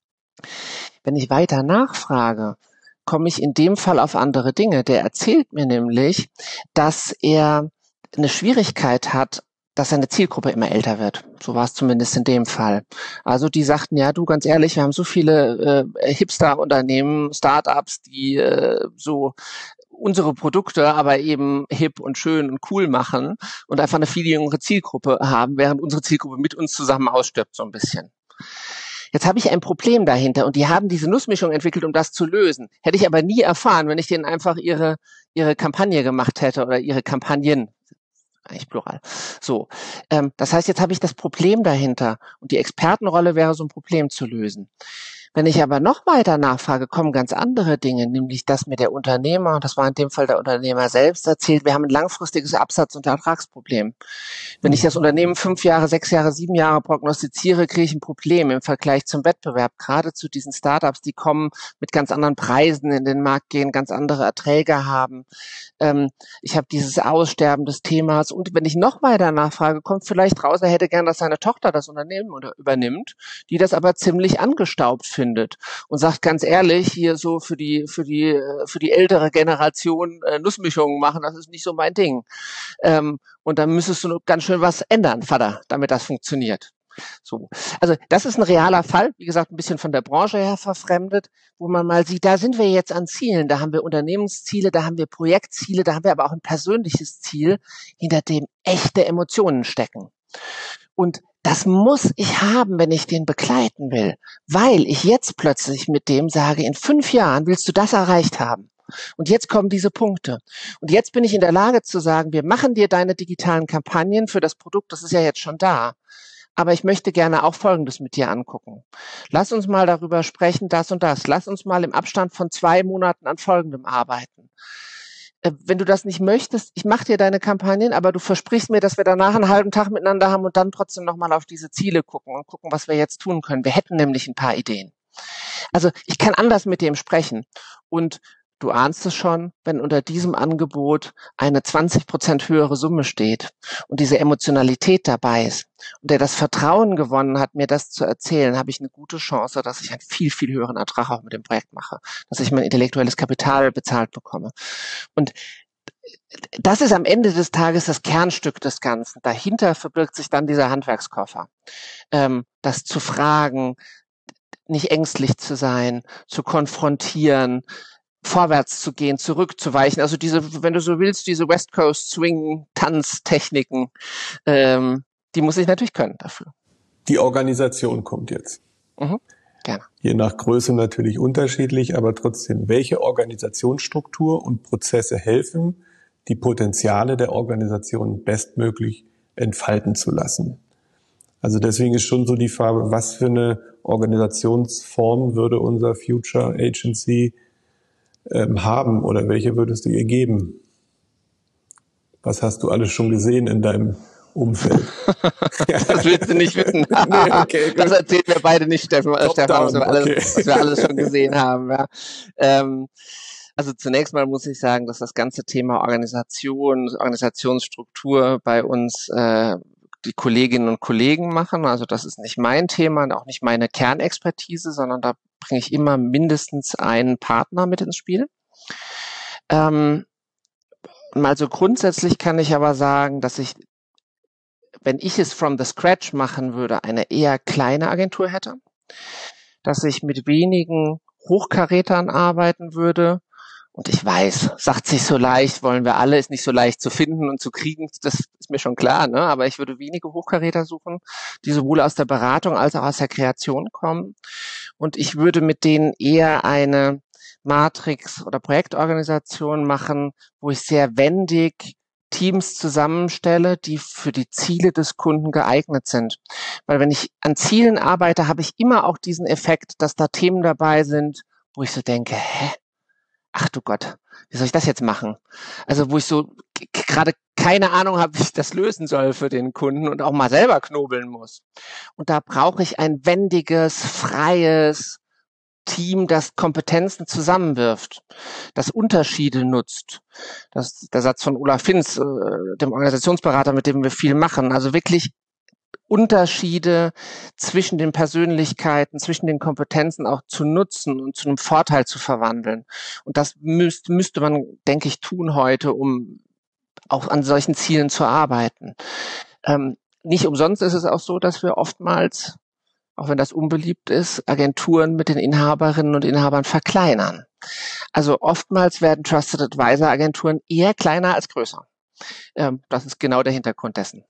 Wenn ich weiter nachfrage, komme ich in dem Fall auf andere Dinge. Der erzählt mir nämlich, dass er eine Schwierigkeit hat, dass seine Zielgruppe immer älter wird. So war es zumindest in dem Fall. Also die sagten, ja du, ganz ehrlich, wir haben so viele äh, Hipster-Unternehmen, Startups, die äh, so unsere Produkte aber eben hip und schön und cool machen und einfach eine viel jüngere Zielgruppe haben, während unsere Zielgruppe mit uns zusammen ausstirbt so ein bisschen. Jetzt habe ich ein Problem dahinter und die haben diese Nussmischung entwickelt, um das zu lösen. Hätte ich aber nie erfahren, wenn ich denen einfach ihre ihre Kampagne gemacht hätte oder ihre Kampagnen. Eigentlich plural. So, ähm, das heißt, jetzt habe ich das Problem dahinter und die Expertenrolle wäre so ein Problem zu lösen. Wenn ich aber noch weiter nachfrage, kommen ganz andere Dinge, nämlich dass mir der Unternehmer, und das war in dem Fall der Unternehmer selbst, erzählt, wir haben ein langfristiges Absatz- und Ertragsproblem. Wenn ich das Unternehmen fünf Jahre, sechs Jahre, sieben Jahre prognostiziere, kriege ich ein Problem im Vergleich zum Wettbewerb. Gerade zu diesen Startups, die kommen mit ganz anderen Preisen in den Markt gehen, ganz andere Erträge haben. Ähm, ich habe dieses Aussterben des Themas. Und wenn ich noch weiter nachfrage, kommt vielleicht raus, er hätte gern, dass seine Tochter das Unternehmen oder übernimmt, die das aber ziemlich angestaubt findet. findet und sagt ganz ehrlich, hier so für die für die für die ältere Generation äh, Nussmischungen machen, das ist nicht so mein Ding. Ähm, und dann müsstest du ganz schön was ändern, Vater, damit das funktioniert. So. Also das ist ein realer Fall, wie gesagt, ein bisschen von der Branche her verfremdet, wo man mal sieht, da sind wir jetzt an Zielen, da haben wir Unternehmensziele, da haben wir Projektziele, da haben wir aber auch ein persönliches Ziel, hinter dem echte Emotionen stecken. Und das muss ich haben, wenn ich den begleiten will, weil ich jetzt plötzlich mit dem sage, in fünf Jahren willst du das erreicht haben. Und jetzt kommen diese Punkte. Und jetzt bin ich in der Lage zu sagen, wir machen dir deine digitalen Kampagnen für das Produkt, das ist ja jetzt schon da. Aber ich möchte gerne auch Folgendes mit dir angucken. Lass uns mal darüber sprechen, das und das. Lass uns mal im Abstand von zwei Monaten an Folgendem arbeiten. Äh, wenn du das nicht möchtest, ich mache dir deine Kampagnen, aber du versprichst mir, dass wir danach einen halben Tag miteinander haben und dann trotzdem nochmal auf diese Ziele gucken und gucken, was wir jetzt tun können. Wir hätten nämlich ein paar Ideen. Also ich kann anders mit dem sprechen. Und du ahnst es schon, wenn unter diesem Angebot eine zwanzig Prozent höhere Summe steht und diese Emotionalität dabei ist und der das Vertrauen gewonnen hat, mir das zu erzählen, habe ich eine gute Chance, dass ich einen viel, viel höheren Ertrag auch mit dem Projekt mache, dass ich mein intellektuelles Kapital bezahlt bekomme. Und das ist am Ende des Tages das Kernstück des Ganzen. Dahinter verbirgt sich dann dieser Handwerkskoffer. Ähm, das zu fragen, nicht ängstlich zu sein, zu konfrontieren, vorwärts zu gehen, zurückzuweichen. Also diese, wenn du so willst, diese West Coast Swing Tanztechniken, ähm, die muss ich natürlich können dafür. Die Organisation kommt jetzt. Mhm, gerne. Je nach Größe natürlich unterschiedlich, aber trotzdem, welche Organisationsstruktur und Prozesse helfen, die Potenziale der Organisation bestmöglich entfalten zu lassen? Also deswegen ist schon so die Frage, was für eine Organisationsform würde unser Future Agency ähm, haben oder welche würdest du ihr geben? Was hast du alles schon gesehen in deinem Umfeld? Das willst du nicht wissen. Nee, okay, das erzählen wir beide nicht, Steffen, Stefan, was wir, alles, okay. was wir alles schon gesehen haben. Ja. Ähm, also zunächst mal muss ich sagen, dass das ganze Thema Organisation, Organisationsstruktur bei uns äh, die Kolleginnen und Kollegen machen. Also das ist nicht mein Thema und auch nicht meine Kernexpertise, sondern da bringe ich immer mindestens einen Partner mit ins Spiel. Ähm, mal so grundsätzlich kann ich aber sagen, dass ich, wenn ich es from the scratch machen würde, eine eher kleine Agentur hätte, dass ich mit wenigen Hochkarätern arbeiten würde. Und ich weiß, sagt sich so leicht, wollen wir alle, ist nicht so leicht zu finden und zu kriegen, das ist mir schon klar, ne? Aber ich würde wenige Hochkaräter suchen, die sowohl aus der Beratung als auch aus der Kreation kommen. Und ich würde mit denen eher eine Matrix- oder Projektorganisation machen, wo ich sehr wendig Teams zusammenstelle, die für die Ziele des Kunden geeignet sind. Weil wenn ich an Zielen arbeite, habe ich immer auch diesen Effekt, dass da Themen dabei sind, wo ich so denke, hä? Ach du Gott, wie soll ich das jetzt machen? Also wo ich so gerade keine Ahnung habe, wie ich das lösen soll für den Kunden und auch mal selber knobeln muss. Und da brauche ich ein wendiges, freies Team, das Kompetenzen zusammenwirft, das Unterschiede nutzt. Das ist der Satz von Olaf Finz, äh, dem Organisationsberater, mit dem wir viel machen. Also wirklich Unterschiede zwischen den Persönlichkeiten, zwischen den Kompetenzen auch zu nutzen und zu einem Vorteil zu verwandeln. Und das müsste, müsste man, denke ich, tun heute, um auch an solchen Zielen zu arbeiten. Ähm, nicht umsonst ist es auch so, dass wir oftmals, auch wenn das unbeliebt ist, Agenturen mit den Inhaberinnen und Inhabern verkleinern. Also oftmals werden Trusted Advisor Agenturen eher kleiner als größer. Ähm, das ist genau der Hintergrund dessen.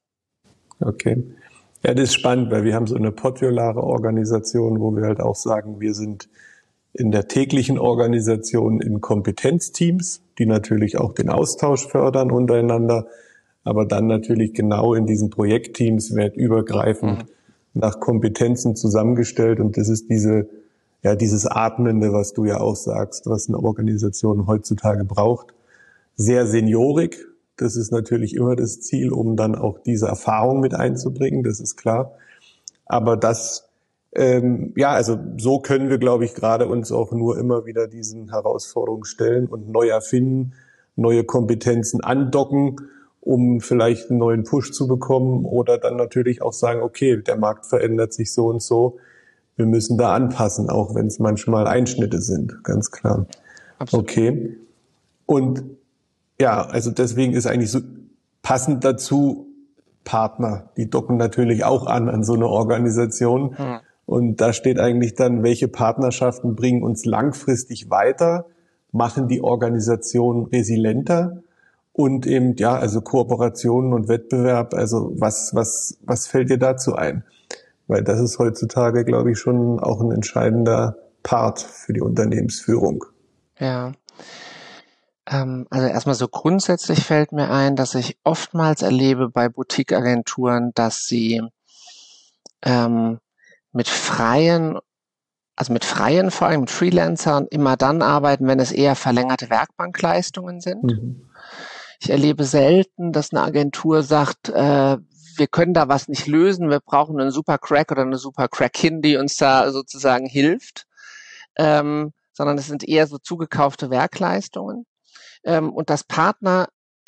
Okay. Ja, das ist spannend, weil wir haben so eine podulare Organisation, wo wir halt auch sagen, wir sind in der täglichen Organisation in Kompetenzteams, die natürlich auch den Austausch fördern untereinander, aber dann natürlich genau in diesen Projektteams wird übergreifend mhm. nach Kompetenzen zusammengestellt und das ist diese, ja, dieses Atmende, was du ja auch sagst, was eine Organisation heutzutage braucht. Sehr seniorig. Das ist natürlich immer das Ziel, um dann auch diese Erfahrung mit einzubringen, das ist klar. Aber das, ähm, ja, also so können wir, glaube ich, gerade uns auch nur immer wieder diesen Herausforderungen stellen und neu erfinden, neue Kompetenzen andocken, um vielleicht einen neuen Push zu bekommen oder dann natürlich auch sagen, okay, der Markt verändert sich so und so. wir müssen da anpassen, auch wenn es manchmal Einschnitte sind, ganz klar. Absolut. Okay. Und ja, also deswegen ist eigentlich so passend dazu Partner, die docken natürlich auch an an so eine Organisation. Hm. Und da steht eigentlich dann, welche Partnerschaften bringen uns langfristig weiter, machen die Organisation resilienter und eben, ja, also Kooperationen und Wettbewerb. Also was, was, was fällt dir dazu ein? Weil das ist heutzutage, glaube ich, schon auch ein entscheidender Part für die Unternehmensführung. Ja. Also erstmal so grundsätzlich fällt mir ein, dass ich oftmals erlebe bei Boutique-Agenturen, dass sie ähm, mit freien, also mit freien, vor allem mit Freelancern, immer dann arbeiten, wenn es eher verlängerte Werkbankleistungen sind. Mhm. Ich erlebe selten, dass eine Agentur sagt, äh, wir können da was nicht lösen, wir brauchen einen super Crack oder eine super Crackin, die uns da sozusagen hilft, ähm, sondern es sind eher so zugekaufte Werkleistungen. Ähm, und dass Partner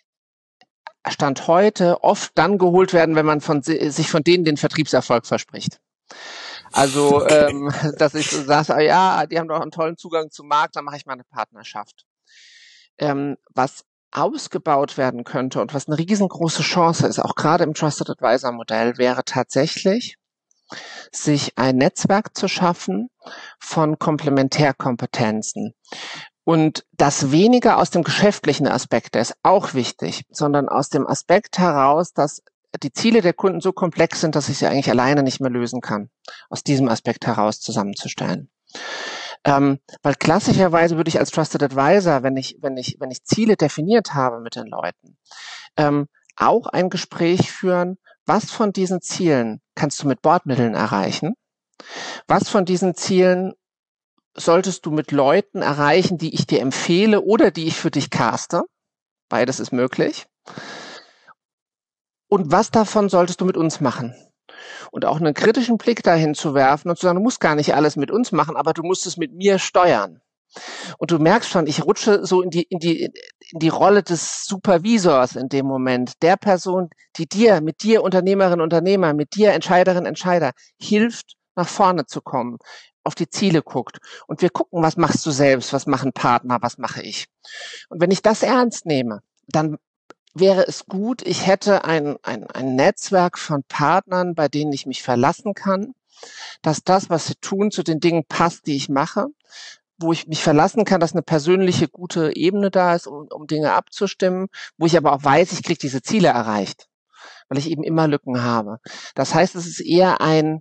Stand heute oft dann geholt werden, wenn man von, sich von denen den Vertriebserfolg verspricht. Also, okay. ähm, dass ich so sage, ah, ja, die haben doch einen tollen Zugang zum Markt, dann mache ich mal eine Partnerschaft. Ähm, was ausgebaut werden könnte und was eine riesengroße Chance ist, auch gerade im Trusted Advisor Modell, wäre tatsächlich, sich ein Netzwerk zu schaffen von Komplementärkompetenzen. Und das weniger aus dem geschäftlichen Aspekt ist auch wichtig, sondern aus dem Aspekt heraus, dass die Ziele der Kunden so komplex sind, dass ich sie eigentlich alleine nicht mehr lösen kann, aus diesem Aspekt heraus zusammenzustellen. Ähm, weil klassischerweise würde ich als Trusted Advisor, wenn ich, wenn ich, wenn ich Ziele definiert habe mit den Leuten, ähm, auch ein Gespräch führen, was von diesen Zielen kannst du mit Bordmitteln erreichen? Was von diesen Zielen solltest du mit Leuten erreichen, die ich dir empfehle oder die ich für dich caste? Beides ist möglich. Und was davon solltest du mit uns machen? Und auch einen kritischen Blick dahin zu werfen und zu sagen, du musst gar nicht alles mit uns machen, aber du musst es mit mir steuern. Und du merkst schon, ich rutsche so in die, in die, in die Rolle des Supervisors in dem Moment, der Person, die dir, mit dir Unternehmerin, Unternehmer, mit dir Entscheiderin, Entscheider hilft, nach vorne zu kommen, auf die Ziele guckt. Und wir gucken, was machst du selbst, was machen Partner, was mache ich. Und wenn ich das ernst nehme, dann wäre es gut, ich hätte ein, ein, ein Netzwerk von Partnern, bei denen ich mich verlassen kann, dass das, was sie tun, zu den Dingen passt, die ich mache, wo ich mich verlassen kann, dass eine persönliche, gute Ebene da ist, um, um Dinge abzustimmen, wo ich aber auch weiß, ich kriege diese Ziele erreicht, weil ich eben immer Lücken habe. Das heißt, es ist eher ein,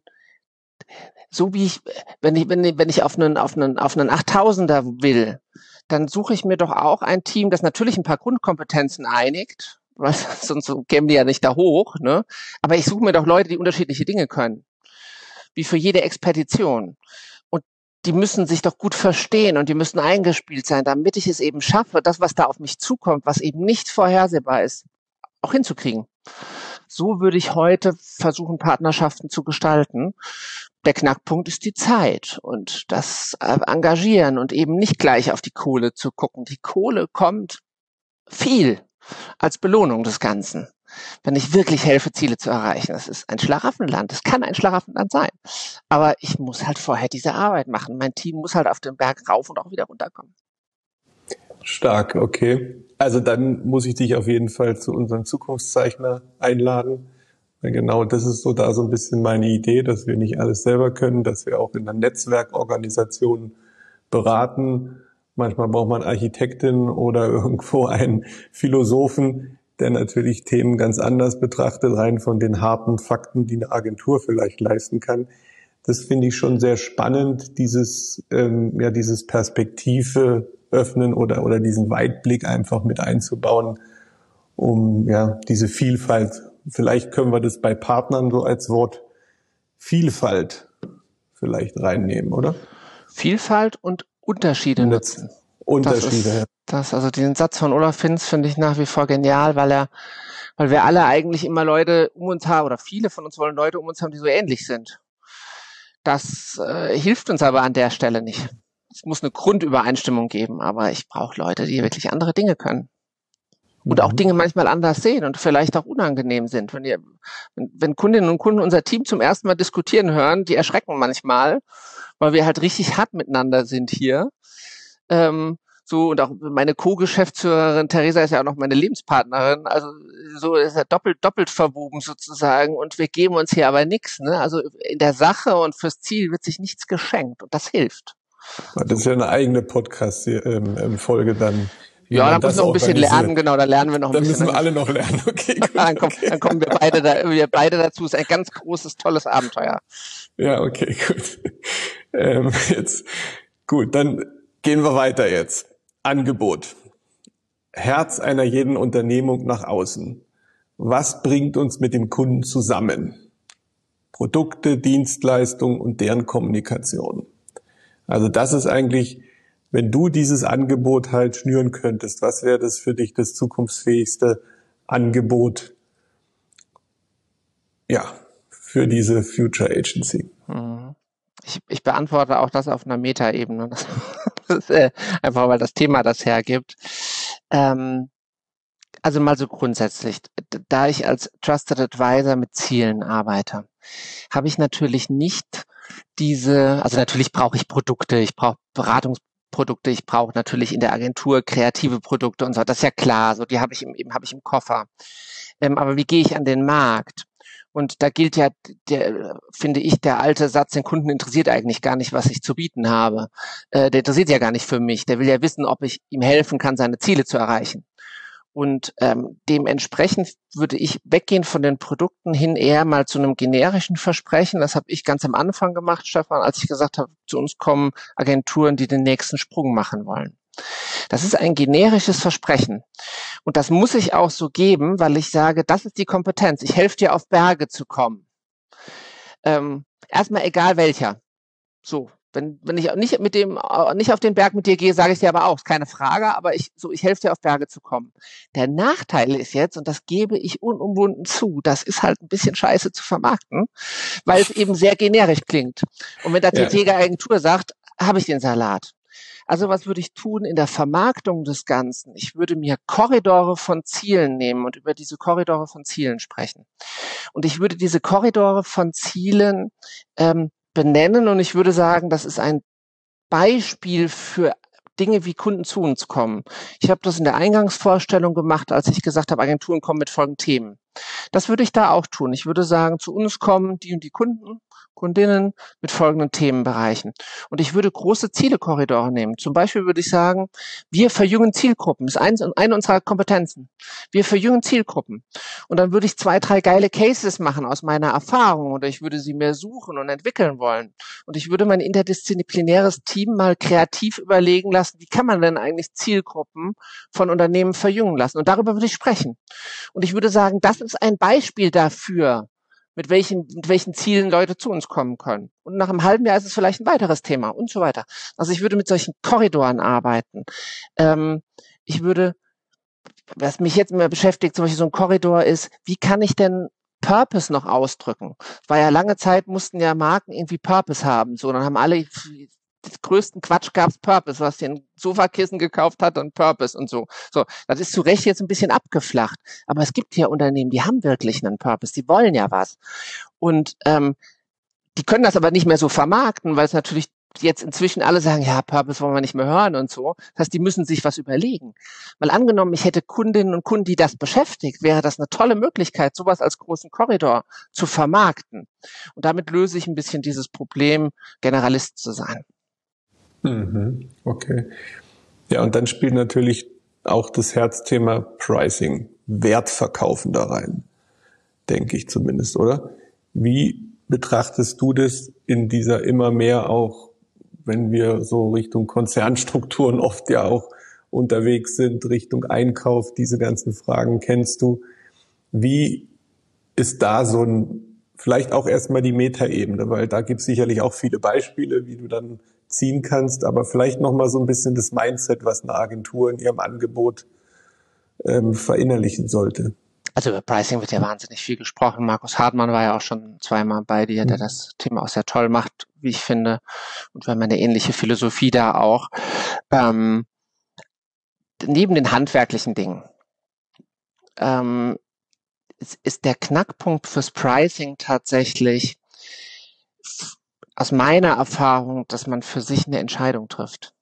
so wie ich, wenn ich, wenn ich, wenn ich auf einen, auf einen, auf einen achttausender will, dann suche ich mir doch auch ein Team, das natürlich ein paar Grundkompetenzen einigt, weil sonst kämen die ja nicht da hoch, ne? Aber ich suche mir doch Leute, die unterschiedliche Dinge können. Wie für jede Expedition. Und die müssen sich doch gut verstehen und die müssen eingespielt sein, damit ich es eben schaffe, das, was da auf mich zukommt, was eben nicht vorhersehbar ist, auch hinzukriegen. So würde ich heute versuchen, Partnerschaften zu gestalten. Der Knackpunkt ist die Zeit und das Engagieren und eben nicht gleich auf die Kohle zu gucken. Die Kohle kommt viel als Belohnung des Ganzen, wenn ich wirklich helfe, Ziele zu erreichen. Das ist ein Schlaraffenland, das kann ein Schlaraffenland sein. Aber ich muss halt vorher diese Arbeit machen. Mein Team muss halt auf den Berg rauf und auch wieder runterkommen. Stark, okay. Also dann muss ich dich auf jeden Fall zu unserem Zukunftszeichner einladen. Weil genau das ist so da so ein bisschen meine Idee, dass wir nicht alles selber können, dass wir auch in einer Netzwerkorganisation beraten. Manchmal braucht man Architektin oder irgendwo einen Philosophen, der natürlich Themen ganz anders betrachtet, rein von den harten Fakten, die eine Agentur vielleicht leisten kann. Das finde ich schon sehr spannend, dieses ähm, ja dieses Perspektive öffnen oder oder diesen Weitblick einfach mit einzubauen, um ja diese Vielfalt. Vielleicht können wir das bei Partnern so als Wort Vielfalt vielleicht reinnehmen, oder? Vielfalt und Unterschiede nutzen. Unterschiede, das ist, das, also diesen Satz von Olaf Hinz finde ich nach wie vor genial, weil er, weil wir alle eigentlich immer Leute um uns haben, oder viele von uns wollen Leute um uns haben, die so ähnlich sind. Das äh, hilft uns aber an der Stelle nicht. Es muss eine Grundübereinstimmung geben, aber ich brauche Leute, die wirklich andere Dinge können. Und auch Mhm. Dinge manchmal anders sehen und vielleicht auch unangenehm sind. Wenn, ihr, wenn, wenn Kundinnen und Kunden unser Team zum ersten Mal diskutieren hören, die erschrecken manchmal, weil wir halt richtig hart miteinander sind hier. Ähm, so, und auch meine Co-Geschäftsführerin Theresa ist ja auch noch meine Lebenspartnerin. Also so ist er doppelt, doppelt verwoben sozusagen. Und wir geben uns hier aber nichts. Ne? Also in der Sache und fürs Ziel wird sich nichts geschenkt. Und das hilft. Das ist ja eine eigene Podcast-Folge dann, wie Ja, da man muss ich das noch ein bisschen lernen, organisiert. genau, da lernen wir noch ein Da bisschen. müssen wir Dann, alle noch lernen. Okay, gut. dann, kommen, Okay. dann kommen wir beide, da, wir beide dazu. Es ist ein ganz großes, tolles Abenteuer. Ja, okay, gut. Ähm, jetzt, gut, dann gehen wir weiter jetzt. Angebot. Herz einer jeden Unternehmung nach außen. Was bringt uns mit dem Kunden zusammen? Produkte, Dienstleistungen und deren Kommunikation. Also das ist eigentlich, wenn du dieses Angebot halt schnüren könntest, was wäre das für dich das zukunftsfähigste Angebot, ja, für diese Future Agency? Ich, ich beantworte auch das auf einer Metaebene. Das, das ist, äh, einfach, weil das Thema das hergibt. Ähm, also mal so grundsätzlich, da ich als Trusted Advisor mit Zielen arbeite, habe ich natürlich nicht diese, also natürlich brauche ich Produkte, ich brauche Beratungsprodukte, ich brauche natürlich in der Agentur kreative Produkte und so, das ist ja klar, so die habe ich im, eben habe ich im Koffer. Ähm, aber wie gehe ich an den Markt? Und da gilt ja, der, finde ich, der alte Satz, den Kunden interessiert eigentlich gar nicht, was ich zu bieten habe. Äh, der interessiert ja gar nicht für mich. Der will ja wissen, ob ich ihm helfen kann, seine Ziele zu erreichen. Und ähm, dementsprechend würde ich weggehen von den Produkten hin eher mal zu einem generischen Versprechen. Das habe ich ganz am Anfang gemacht, Stefan, als ich gesagt habe, zu uns kommen Agenturen, die den nächsten Sprung machen wollen. Das ist ein generisches Versprechen. Und das muss ich auch so geben, weil ich sage, das ist die Kompetenz. Ich helfe dir, auf Berge zu kommen. Ähm, erstmal egal welcher. So. Wenn, wenn ich nicht mit dem, nicht auf den Berg mit dir gehe, sage ich dir aber auch, ist keine Frage, aber ich, so, ich helfe dir, auf Berge zu kommen. Der Nachteil ist jetzt, und das gebe ich unumwunden zu, das ist halt ein bisschen scheiße zu vermarkten, weil es eben sehr generisch klingt. Und wenn der Ja. T T-Agentur sagt, habe ich den Salat. Also was würde ich tun in der Vermarktung des Ganzen? Ich würde mir Korridore von Zielen nehmen und über diese Korridore von Zielen sprechen. Und ich würde diese Korridore von Zielen ähm, benennen und ich würde sagen, das ist ein Beispiel für Dinge, wie Kunden zu uns kommen. Ich habe das in der Eingangsvorstellung gemacht, als ich gesagt habe, Agenturen kommen mit folgenden Themen. Das würde ich da auch tun. Ich würde sagen, zu uns kommen die und die Kunden, Kundinnen mit folgenden Themenbereichen. Und ich würde große Zielekorridore nehmen. Zum Beispiel würde ich sagen, wir verjüngen Zielgruppen. Das ist eins, eine unserer Kompetenzen. Wir verjüngen Zielgruppen. Und dann würde ich zwei, drei geile Cases machen aus meiner Erfahrung oder ich würde sie mehr suchen und entwickeln wollen. Und ich würde mein interdisziplinäres Team mal kreativ überlegen lassen, wie kann man denn eigentlich Zielgruppen von Unternehmen verjüngen lassen? Und darüber würde ich sprechen. Und ich würde sagen, das ist ein Beispiel dafür, mit welchen, mit welchen Zielen Leute zu uns kommen können. Und nach einem halben Jahr ist es vielleicht ein weiteres Thema und so weiter. Also ich würde mit solchen Korridoren arbeiten. Ähm, ich würde, was mich jetzt immer beschäftigt, zum Beispiel so ein Korridor ist, wie kann ich denn Purpose noch ausdrücken? War ja lange Zeit, mussten ja Marken irgendwie Purpose haben. So, dann haben alle den größten Quatsch gab's Purpose, was dir ein Sofakissen gekauft hat und Purpose und so. So, das ist zu Recht jetzt ein bisschen abgeflacht. Aber es gibt ja Unternehmen, die haben wirklich einen Purpose, die wollen ja was. Und ähm, die können das aber nicht mehr so vermarkten, weil es natürlich jetzt inzwischen alle sagen, ja, Purpose wollen wir nicht mehr hören und so. Das heißt, die müssen sich was überlegen. Weil angenommen, ich hätte Kundinnen und Kunden, die das beschäftigt, wäre das eine tolle Möglichkeit, sowas als großen Korridor zu vermarkten. Und damit löse ich ein bisschen dieses Problem, Generalist zu sein. Mhm, okay. Ja, und dann spielt natürlich auch das Herzthema Pricing, Wertverkaufen da rein, denke ich zumindest, oder? Wie betrachtest du das in dieser immer mehr auch, wenn wir so Richtung Konzernstrukturen oft ja auch unterwegs sind, Richtung Einkauf, diese ganzen Fragen kennst du. Wie ist da so ein, vielleicht auch erstmal die Metaebene, weil da gibt es sicherlich auch viele Beispiele, wie du dann ziehen kannst, aber vielleicht nochmal so ein bisschen das Mindset, was eine Agentur in ihrem Angebot ähm, verinnerlichen sollte. Also über Pricing wird ja wahnsinnig viel gesprochen. Markus Hartmann war ja auch schon zweimal bei dir, der das Thema auch sehr toll macht, wie ich finde. Und wir haben eine ähnliche Philosophie da auch. Ähm, neben den handwerklichen Dingen ähm, ist, ist der Knackpunkt fürs Pricing tatsächlich aus meiner Erfahrung, dass man für sich eine Entscheidung trifft.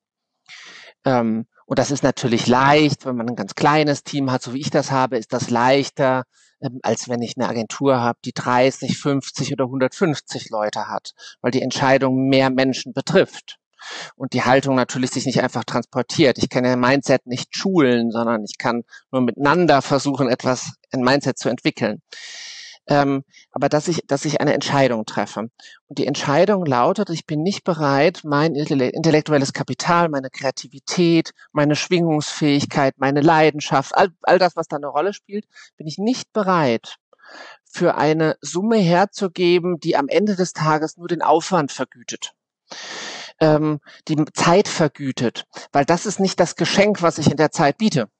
Ähm, und das ist natürlich leicht, wenn man ein ganz kleines Team hat, so wie ich das habe, ist das leichter, ähm, als wenn ich eine Agentur habe, die dreißig, fünfzig oder hundertfünfzig Leute hat, weil die Entscheidung mehr Menschen betrifft. Und die Haltung natürlich sich nicht einfach transportiert. Ich kann ja ein Mindset nicht schulen, sondern ich kann nur miteinander versuchen, etwas, ein Mindset zu entwickeln. Ähm, aber dass ich, dass ich eine Entscheidung treffe. Und die Entscheidung lautet, ich bin nicht bereit, mein intellektuelles Kapital, meine Kreativität, meine Schwingungsfähigkeit, meine Leidenschaft, all, all das, was da eine Rolle spielt, bin ich nicht bereit, für eine Summe herzugeben, die am Ende des Tages nur den Aufwand vergütet. Ähm, die Zeit vergütet, weil das ist nicht das Geschenk, was ich in der Zeit biete,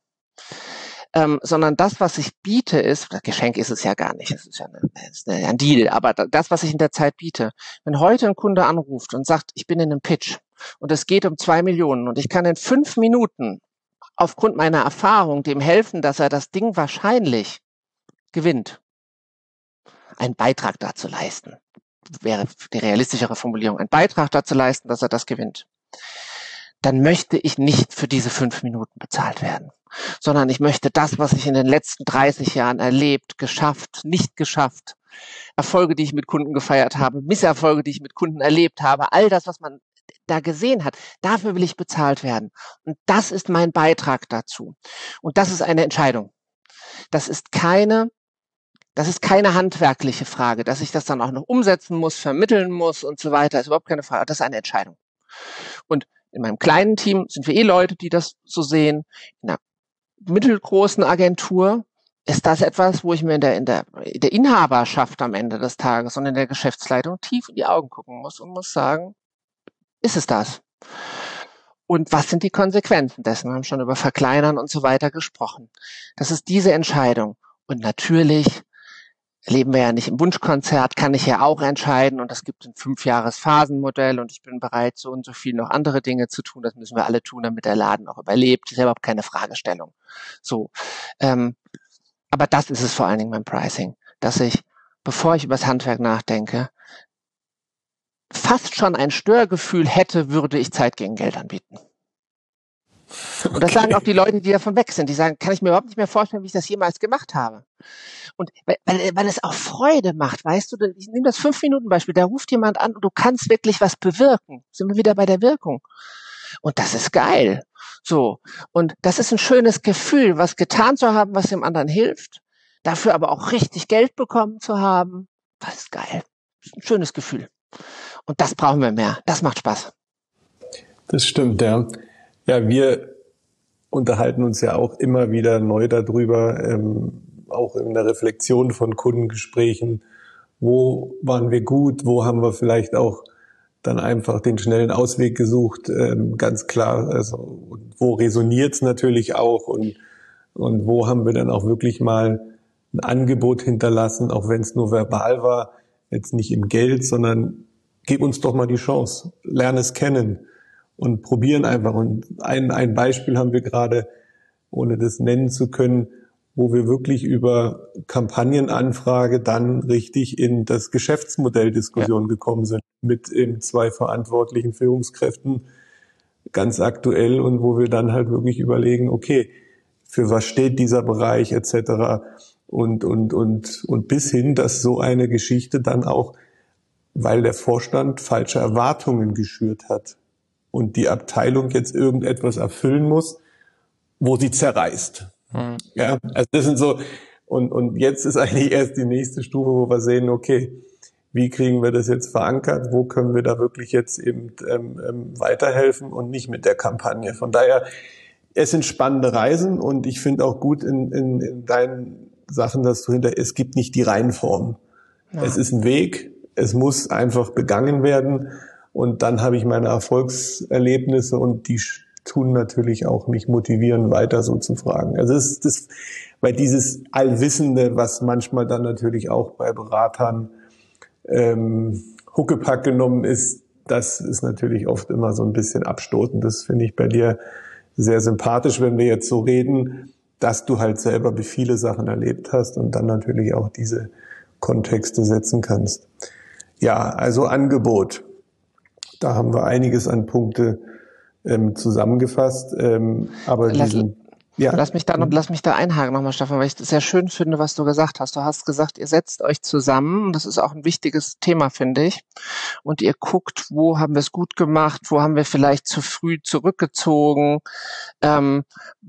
ähm, sondern das, was ich biete, ist, das Geschenk ist es ja gar nicht, es ist ja eine, ist ein Deal, aber das, was ich in der Zeit biete, wenn heute ein Kunde anruft und sagt, ich bin in einem Pitch und es geht um zwei Millionen und ich kann in fünf Minuten aufgrund meiner Erfahrung dem helfen, dass er das Ding wahrscheinlich gewinnt, einen Beitrag dazu leisten. Wäre die realistischere Formulierung, einen Beitrag dazu leisten, dass er das gewinnt, dann möchte ich nicht für diese fünf Minuten bezahlt werden, sondern ich möchte das, was ich in den letzten dreißig Jahren erlebt, geschafft, nicht geschafft, Erfolge, die ich mit Kunden gefeiert habe, Misserfolge, die ich mit Kunden erlebt habe, all das, was man da gesehen hat, dafür will ich bezahlt werden. Und das ist mein Beitrag dazu. Und das ist eine Entscheidung. Das ist keine Das ist keine handwerkliche Frage, dass ich das dann auch noch umsetzen muss, vermitteln muss und so weiter, ist überhaupt keine Frage. Das ist eine Entscheidung. Und in meinem kleinen Team sind wir eh Leute, die das so sehen. In einer mittelgroßen Agentur ist das etwas, wo ich mir in der, in der, in der Inhaberschaft am Ende des Tages und in der Geschäftsleitung tief in die Augen gucken muss und muss sagen, ist es das? Und was sind die Konsequenzen dessen? Wir haben schon über Verkleinern und so weiter gesprochen. Das ist diese Entscheidung. Und natürlich leben wir ja nicht im Wunschkonzert, kann ich ja auch entscheiden und es gibt ein Fünfjahres-Phasenmodell und ich bin bereit, so und so viel noch andere Dinge zu tun. Das müssen wir alle tun, damit der Laden auch überlebt. Das ist ja überhaupt keine Fragestellung. So, ähm, aber das ist es vor allen Dingen beim Pricing, dass ich, bevor ich über das Handwerk nachdenke, fast schon ein Störgefühl hätte, würde ich Zeit gegen Geld anbieten. Und das sagen auch die Leute, die davon weg sind. Die sagen, kann ich mir überhaupt nicht mehr vorstellen, wie ich das jemals gemacht habe. Und weil, weil es auch Freude macht, weißt du, ich nehme das Fünf-Minuten-Beispiel, da ruft jemand an und du kannst wirklich was bewirken. Sind wir wieder bei der Wirkung. Und das ist geil. So. Und das ist ein schönes Gefühl, was getan zu haben, was dem anderen hilft. Dafür aber auch richtig Geld bekommen zu haben. Das ist geil. Das ist ein schönes Gefühl. Und das brauchen wir mehr. Das macht Spaß. Das stimmt, ja. Ja, wir unterhalten uns ja auch immer wieder neu darüber, ähm, auch in der Reflexion von Kundengesprächen, wo waren wir gut, wo haben wir vielleicht auch dann einfach den schnellen Ausweg gesucht, ähm, ganz klar, also und wo resoniert es natürlich auch und, und wo haben wir dann auch wirklich mal ein Angebot hinterlassen, auch wenn es nur verbal war, jetzt nicht im Geld, sondern gib uns doch mal die Chance, lerne es kennen. Und probieren einfach. Und ein, ein Beispiel haben wir gerade, ohne das nennen zu können, wo wir wirklich über Kampagnenanfrage dann richtig in das Geschäftsmodelldiskussion ja. gekommen sind. Mit eben zwei verantwortlichen Führungskräften, ganz aktuell. Und wo wir dann halt wirklich überlegen, okay, für was steht dieser Bereich et cetera. Und, und, und, und bis hin, dass so eine Geschichte dann auch, weil der Vorstand falsche Erwartungen geschürt hat, und die Abteilung jetzt irgendetwas erfüllen muss, wo sie zerreißt. Mhm. Ja, also das sind so, und, und jetzt ist eigentlich erst die nächste Stufe, wo wir sehen, okay, wie kriegen wir das jetzt verankert, wo können wir da wirklich jetzt eben ähm, ähm, weiterhelfen und nicht mit der Kampagne. Von daher, es sind spannende Reisen und ich finde auch gut in, in, in deinen Sachen, dass du hinter, es gibt nicht die Reihenform. Ja. Es ist ein Weg, es muss einfach begangen werden. Und dann habe ich meine Erfolgserlebnisse und die tun natürlich auch mich motivieren, weiter so zu fragen. Also das ist das, weil dieses Allwissende, was manchmal dann natürlich auch bei Beratern ähm, Huckepack genommen ist, das ist natürlich oft immer so ein bisschen abstoßend. Das finde ich bei dir sehr sympathisch, wenn wir jetzt so reden. dass du halt selber wie viele Sachen erlebt hast und dann natürlich auch diese Kontexte setzen kannst. Ja, also Angebot. Da haben wir einiges an Punkte ähm, zusammengefasst, ähm, aber Lass, diesen, ja. lass mich da noch, lass mich da einhaken nochmal, Stefan, weil ich das sehr schön finde, was du gesagt hast. Du hast gesagt, ihr setzt euch zusammen. Das ist auch ein wichtiges Thema, finde ich. Und ihr guckt, wo haben wir es gut gemacht, wo haben wir vielleicht zu früh zurückgezogen, ähm,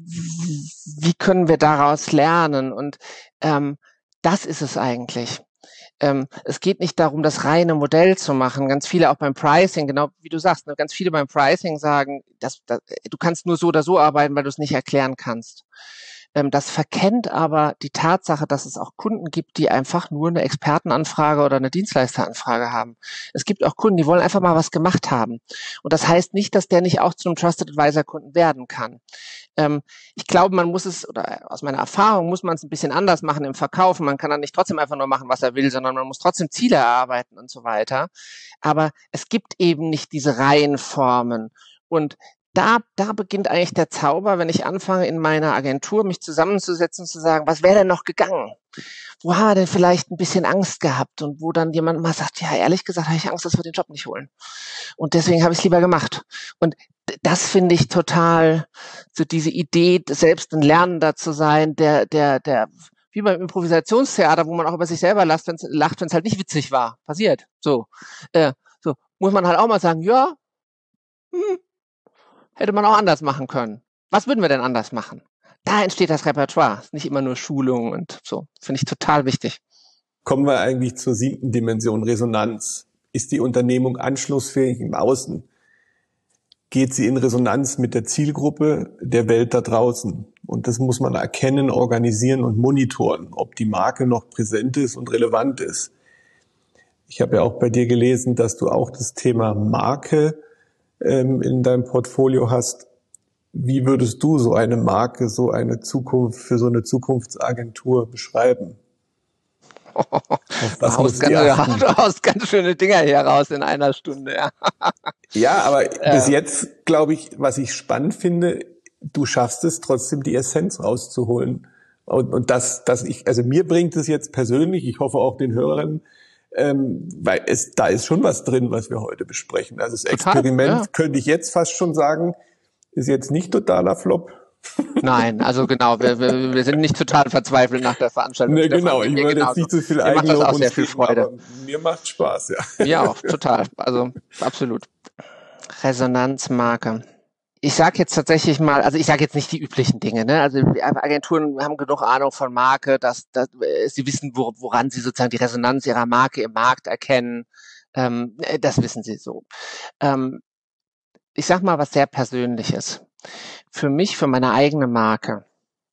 wie können wir daraus lernen? Und ähm, das ist es eigentlich. Ähm, es geht nicht darum, das reine Modell zu machen. Ganz viele auch beim Pricing, genau wie du sagst, ne, ganz viele beim Pricing sagen, dass, dass, du kannst nur so oder so arbeiten, weil du es nicht erklären kannst. Ähm, das verkennt aber die Tatsache, dass es auch Kunden gibt, die einfach nur eine Expertenanfrage oder eine Dienstleisteranfrage haben. Es gibt auch Kunden, die wollen einfach mal was gemacht haben. Und das heißt nicht, dass der nicht auch zu einem Trusted Advisor Kunden werden kann. Ähm, ich glaube, man muss es, oder aus meiner Erfahrung muss man es ein bisschen anders machen im Verkaufen. Man kann dann nicht trotzdem einfach nur machen, was er will, sondern man muss trotzdem Ziele erarbeiten und so weiter. Aber es gibt eben nicht diese Reihenformen. Und Da, da beginnt eigentlich der Zauber, wenn ich anfange, in meiner Agentur mich zusammenzusetzen und zu sagen, was wäre denn noch gegangen? Wo haben wir denn vielleicht ein bisschen Angst gehabt? Und wo dann jemand mal sagt, ja, ehrlich gesagt, habe ich Angst, dass wir den Job nicht holen. Und deswegen habe ich es lieber gemacht. Und das finde ich total, so diese Idee, selbst ein Lernender zu sein, der, der, der, wie beim Improvisationstheater, wo man auch über sich selber lacht, wenn es halt nicht witzig war. Passiert. So. Äh, so. Muss man halt auch mal sagen, ja, hm, hätte man auch anders machen können. Was würden wir denn anders machen? Da entsteht das Repertoire. Nicht immer nur Schulung und so. Finde ich total wichtig. Kommen wir eigentlich zur siebten Dimension, Resonanz. Ist die Unternehmung anschlussfähig im Außen? Geht sie in Resonanz mit der Zielgruppe der Welt da draußen? Und das muss man erkennen, organisieren und monitoren, ob die Marke noch präsent ist und relevant ist. Ich habe ja auch bei dir gelesen, dass du auch das Thema Marke ähm, in deinem Portfolio hast. Wie würdest du so eine Marke, so eine Zukunft für so eine Zukunftsagentur beschreiben? Oh, du, haust ganz, du haust ganz schöne Dinger hier raus in einer Stunde. Ja, ja aber äh. bis jetzt, glaube ich, was ich spannend finde, du schaffst es trotzdem, die Essenz rauszuholen. Und, und das, das ich, also mir bringt es jetzt persönlich, ich hoffe auch den Hörern, ähm, weil es, da ist schon was drin, was wir heute besprechen. Also das Total, Experiment, ja. könnte ich jetzt fast schon sagen, ist jetzt nicht totaler Flop. Nein, also genau, wir, wir, wir sind nicht total verzweifelt nach der Veranstaltung. Nee, genau, ich würde jetzt nicht zu viel Eigenlob. Mir macht das auch sehr viel Freude. Mir macht Spaß, ja. Mir auch, total, also absolut. Resonanzmarke. Ich sage jetzt tatsächlich mal, also ich sage jetzt nicht die üblichen Dinge, ne? Also Agenturen haben genug Ahnung von Marke, dass, dass sie wissen, wo, woran sie sozusagen die Resonanz ihrer Marke im Markt erkennen. Ähm, das wissen sie so. Ähm, ich sag mal was sehr Persönliches. Für mich, für meine eigene Marke,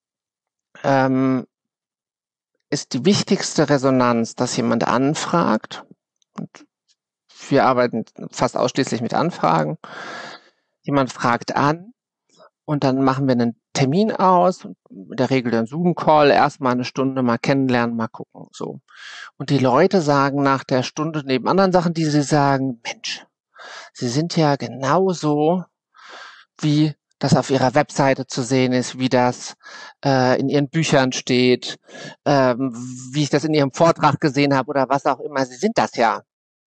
ähm, ist die wichtigste Resonanz, dass jemand anfragt. Und wir arbeiten fast ausschließlich mit Anfragen. Jemand fragt an und dann machen wir einen Termin aus, in der Regel den Zoom-Call, erstmal eine Stunde mal kennenlernen, mal gucken, so. Und die Leute sagen nach der Stunde, neben anderen Sachen, die sie sagen, Mensch, Sie sind ja genauso, wie das auf Ihrer Webseite zu sehen ist, wie das äh, in Ihren Büchern steht, ähm, wie ich das in Ihrem Vortrag gesehen habe oder was auch immer. Sie sind das ja.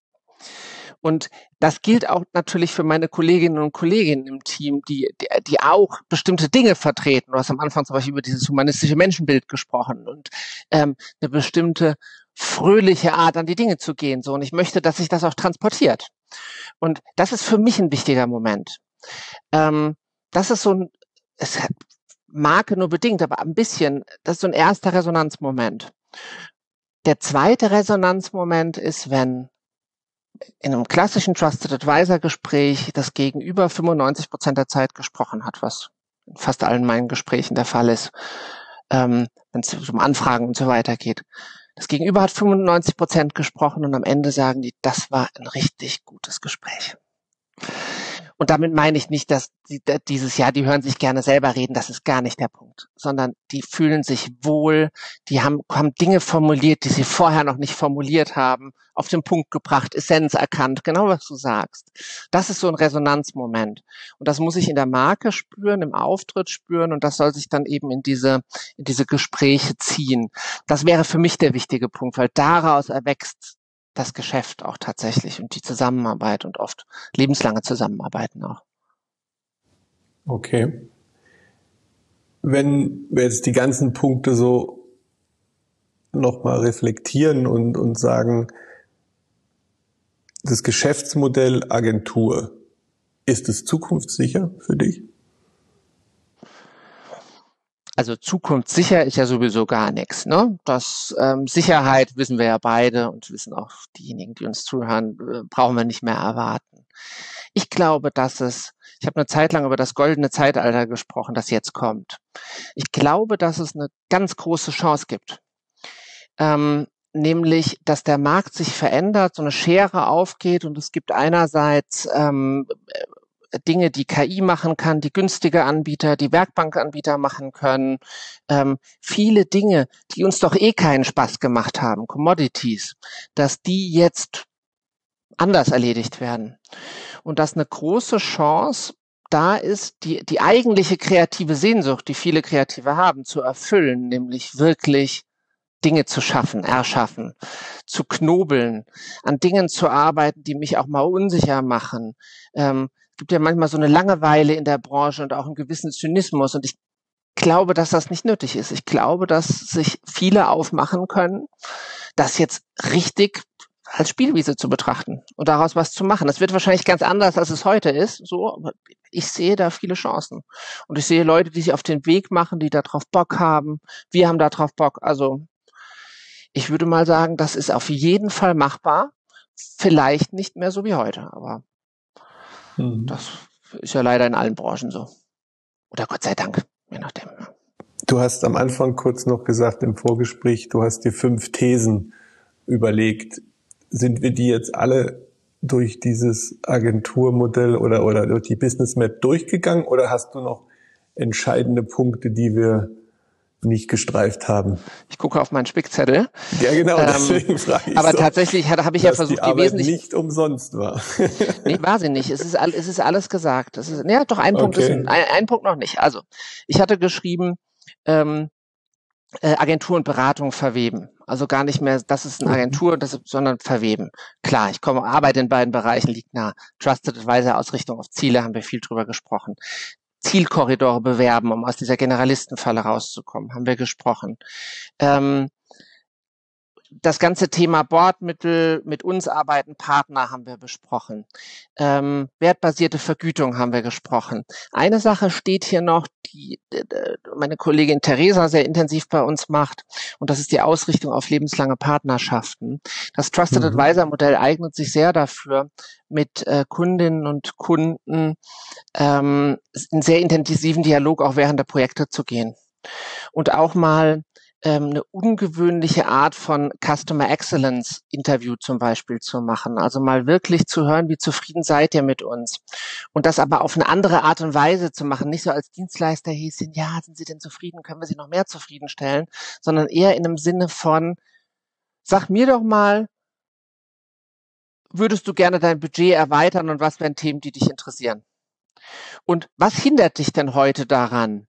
Und das gilt auch natürlich für meine Kolleginnen und Kollegen im Team, die, die, die auch bestimmte Dinge vertreten. Du hast am Anfang zum Beispiel über dieses humanistische Menschenbild gesprochen und ähm, eine bestimmte fröhliche Art, an die Dinge zu gehen. So, und ich möchte, dass sich das auch transportiert. Und das ist für mich ein wichtiger Moment. Ähm, das ist so ein, es hat Marke nur bedingt, aber ein bisschen, das ist so ein erster Resonanzmoment. Der zweite Resonanzmoment ist, wenn in einem klassischen Trusted Advisor Gespräch das Gegenüber fünfundneunzig Prozent der Zeit gesprochen hat, was in fast allen meinen Gesprächen der Fall ist, ähm, wenn es um Anfragen und so weiter geht. Das Gegenüber hat fünfundneunzig Prozent gesprochen und am Ende sagen die, das war ein richtig gutes Gespräch. Und damit meine ich nicht, dass die, dieses Jahr, die hören sich gerne selber reden, das ist gar nicht der Punkt, sondern die fühlen sich wohl, die haben, haben Dinge formuliert, die sie vorher noch nicht formuliert haben, auf den Punkt gebracht, Essenz erkannt, genau was du sagst. Das ist so ein Resonanzmoment. Und das muss ich in der Marke spüren, im Auftritt spüren und das soll sich dann eben in diese, in diese Gespräche ziehen. Das wäre für mich der wichtige Punkt, weil daraus erwächst das Geschäft auch tatsächlich und die Zusammenarbeit und oft lebenslange Zusammenarbeiten auch. Okay. Wenn wir jetzt die ganzen Punkte so nochmal reflektieren und, und sagen, das Geschäftsmodell Agentur, ist es zukunftssicher für dich? Also zukunftssicher ist ja sowieso gar nichts, ne? Das ähm, Sicherheit wissen wir ja beide und wissen auch diejenigen, die uns zuhören, äh, brauchen wir nicht mehr erwarten. Ich glaube, dass es, ich habe eine Zeit lang über das goldene Zeitalter gesprochen, das jetzt kommt. Ich glaube, dass es eine ganz große Chance gibt, ähm, nämlich, dass der Markt sich verändert, so eine Schere aufgeht und es gibt einerseits ähm, Dinge, die K I machen kann, die günstige Anbieter, die Werkbankanbieter machen können. Ähm, viele Dinge, die uns doch eh keinen Spaß gemacht haben, Commodities, dass die jetzt anders erledigt werden. Und dass eine große Chance da ist, die, die eigentliche kreative Sehnsucht, die viele Kreative haben, zu erfüllen, nämlich wirklich Dinge zu schaffen, erschaffen, zu knobeln, an Dingen zu arbeiten, die mich auch mal unsicher machen. Ähm, es gibt ja manchmal so eine Langeweile in der Branche und auch einen gewissen Zynismus. Und ich glaube, dass das nicht nötig ist. Ich glaube, dass sich viele aufmachen können, das jetzt richtig als Spielwiese zu betrachten und daraus was zu machen. Das wird wahrscheinlich ganz anders, als es heute ist. So, aber ich sehe da viele Chancen. Und ich sehe Leute, die sich auf den Weg machen, die da drauf Bock haben. Wir haben da drauf Bock. Also ich würde mal sagen, das ist auf jeden Fall machbar. Vielleicht nicht mehr so wie heute, aber mhm. das ist ja leider in allen Branchen so. Oder Gott sei Dank, je nachdem. Du hast am Anfang kurz noch gesagt im Vorgespräch, du hast dir fünf Thesen überlegt. Sind wir die jetzt alle durch dieses Agenturmodell oder, oder durch die Business Map durchgegangen oder hast du noch entscheidende Punkte, die wir nicht gestreift haben? Ich gucke auf meinen Spickzettel. Ja, genau, deswegen ähm, frage ich Aber so, tatsächlich habe ich ja versucht, die Arbeit die wesentlichen nicht umsonst war. Nee, war sie nicht. Es ist, es ist alles gesagt. Es ist, ja, doch, ein Punkt okay. ist, ein, ein Punkt noch nicht. Also, ich hatte geschrieben, ähm, äh, Agentur und Beratung verweben. Also gar nicht mehr, das ist eine Agentur, das ist, sondern verweben. Klar, ich komme, arbeite in beiden Bereichen, liegt nah. Trusted Advisor, Ausrichtung auf Ziele, haben wir viel drüber gesprochen. Zielkorridore bewerben, um aus dieser Generalistenfalle rauszukommen, haben wir gesprochen. Ähm, das ganze Thema Bordmittel, mit uns arbeiten Partner haben wir besprochen. Ähm, wertbasierte Vergütung haben wir gesprochen. Eine Sache steht hier noch, die meine Kollegin Theresa sehr intensiv bei uns macht, und das ist die Ausrichtung auf lebenslange Partnerschaften. Das Trusted mhm. Advisor Modell eignet sich sehr dafür, mit äh, Kundinnen und Kunden ähm, in sehr intensiven Dialog auch während der Projekte zu gehen und auch mal eine ungewöhnliche Art von Customer Excellence Interview zum Beispiel zu machen. Also mal wirklich zu hören, wie zufrieden seid ihr mit uns. Und das aber auf eine andere Art und Weise zu machen. Nicht so als Dienstleister hieß, ja, sind Sie denn zufrieden? Können wir Sie noch mehr zufriedenstellen? Sondern eher in einem Sinne von, sag mir doch mal, würdest du gerne dein Budget erweitern und was wären Themen, die dich interessieren? Und was hindert dich denn heute daran,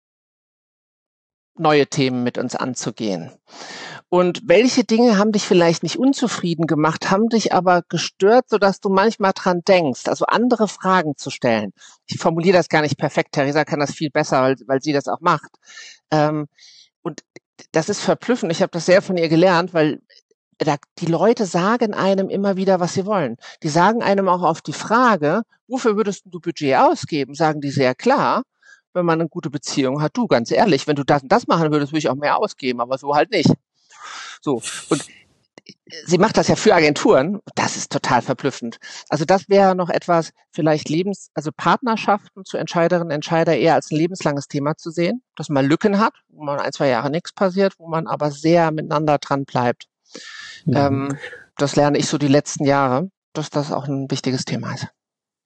neue Themen mit uns anzugehen? Und welche Dinge haben dich vielleicht nicht unzufrieden gemacht, haben dich aber gestört, sodass du manchmal dran denkst, also andere Fragen zu stellen. Ich formuliere das gar nicht perfekt, Theresa kann das viel besser, weil, weil sie das auch macht. Ähm, und das ist verblüffend, ich habe das sehr von ihr gelernt, weil da, die Leute sagen einem immer wieder, was sie wollen. Die sagen einem auch auf die Frage, wofür würdest du Budget ausgeben, sagen die sehr klar. Wenn man eine gute Beziehung hat, du, ganz ehrlich, wenn du das und das machen würdest, würde ich auch mehr ausgeben, aber so halt nicht. So. Und sie macht das ja für Agenturen. Das ist total verblüffend. Also das wäre noch etwas, vielleicht Lebens, also Partnerschaften zu Entscheiderinnen, Entscheider eher als ein lebenslanges Thema zu sehen, dass man Lücken hat, wo man ein, zwei Jahre nichts passiert, wo man aber sehr miteinander dran bleibt. Mhm. Ähm, das lerne ich so die letzten Jahre, dass das auch ein wichtiges Thema ist.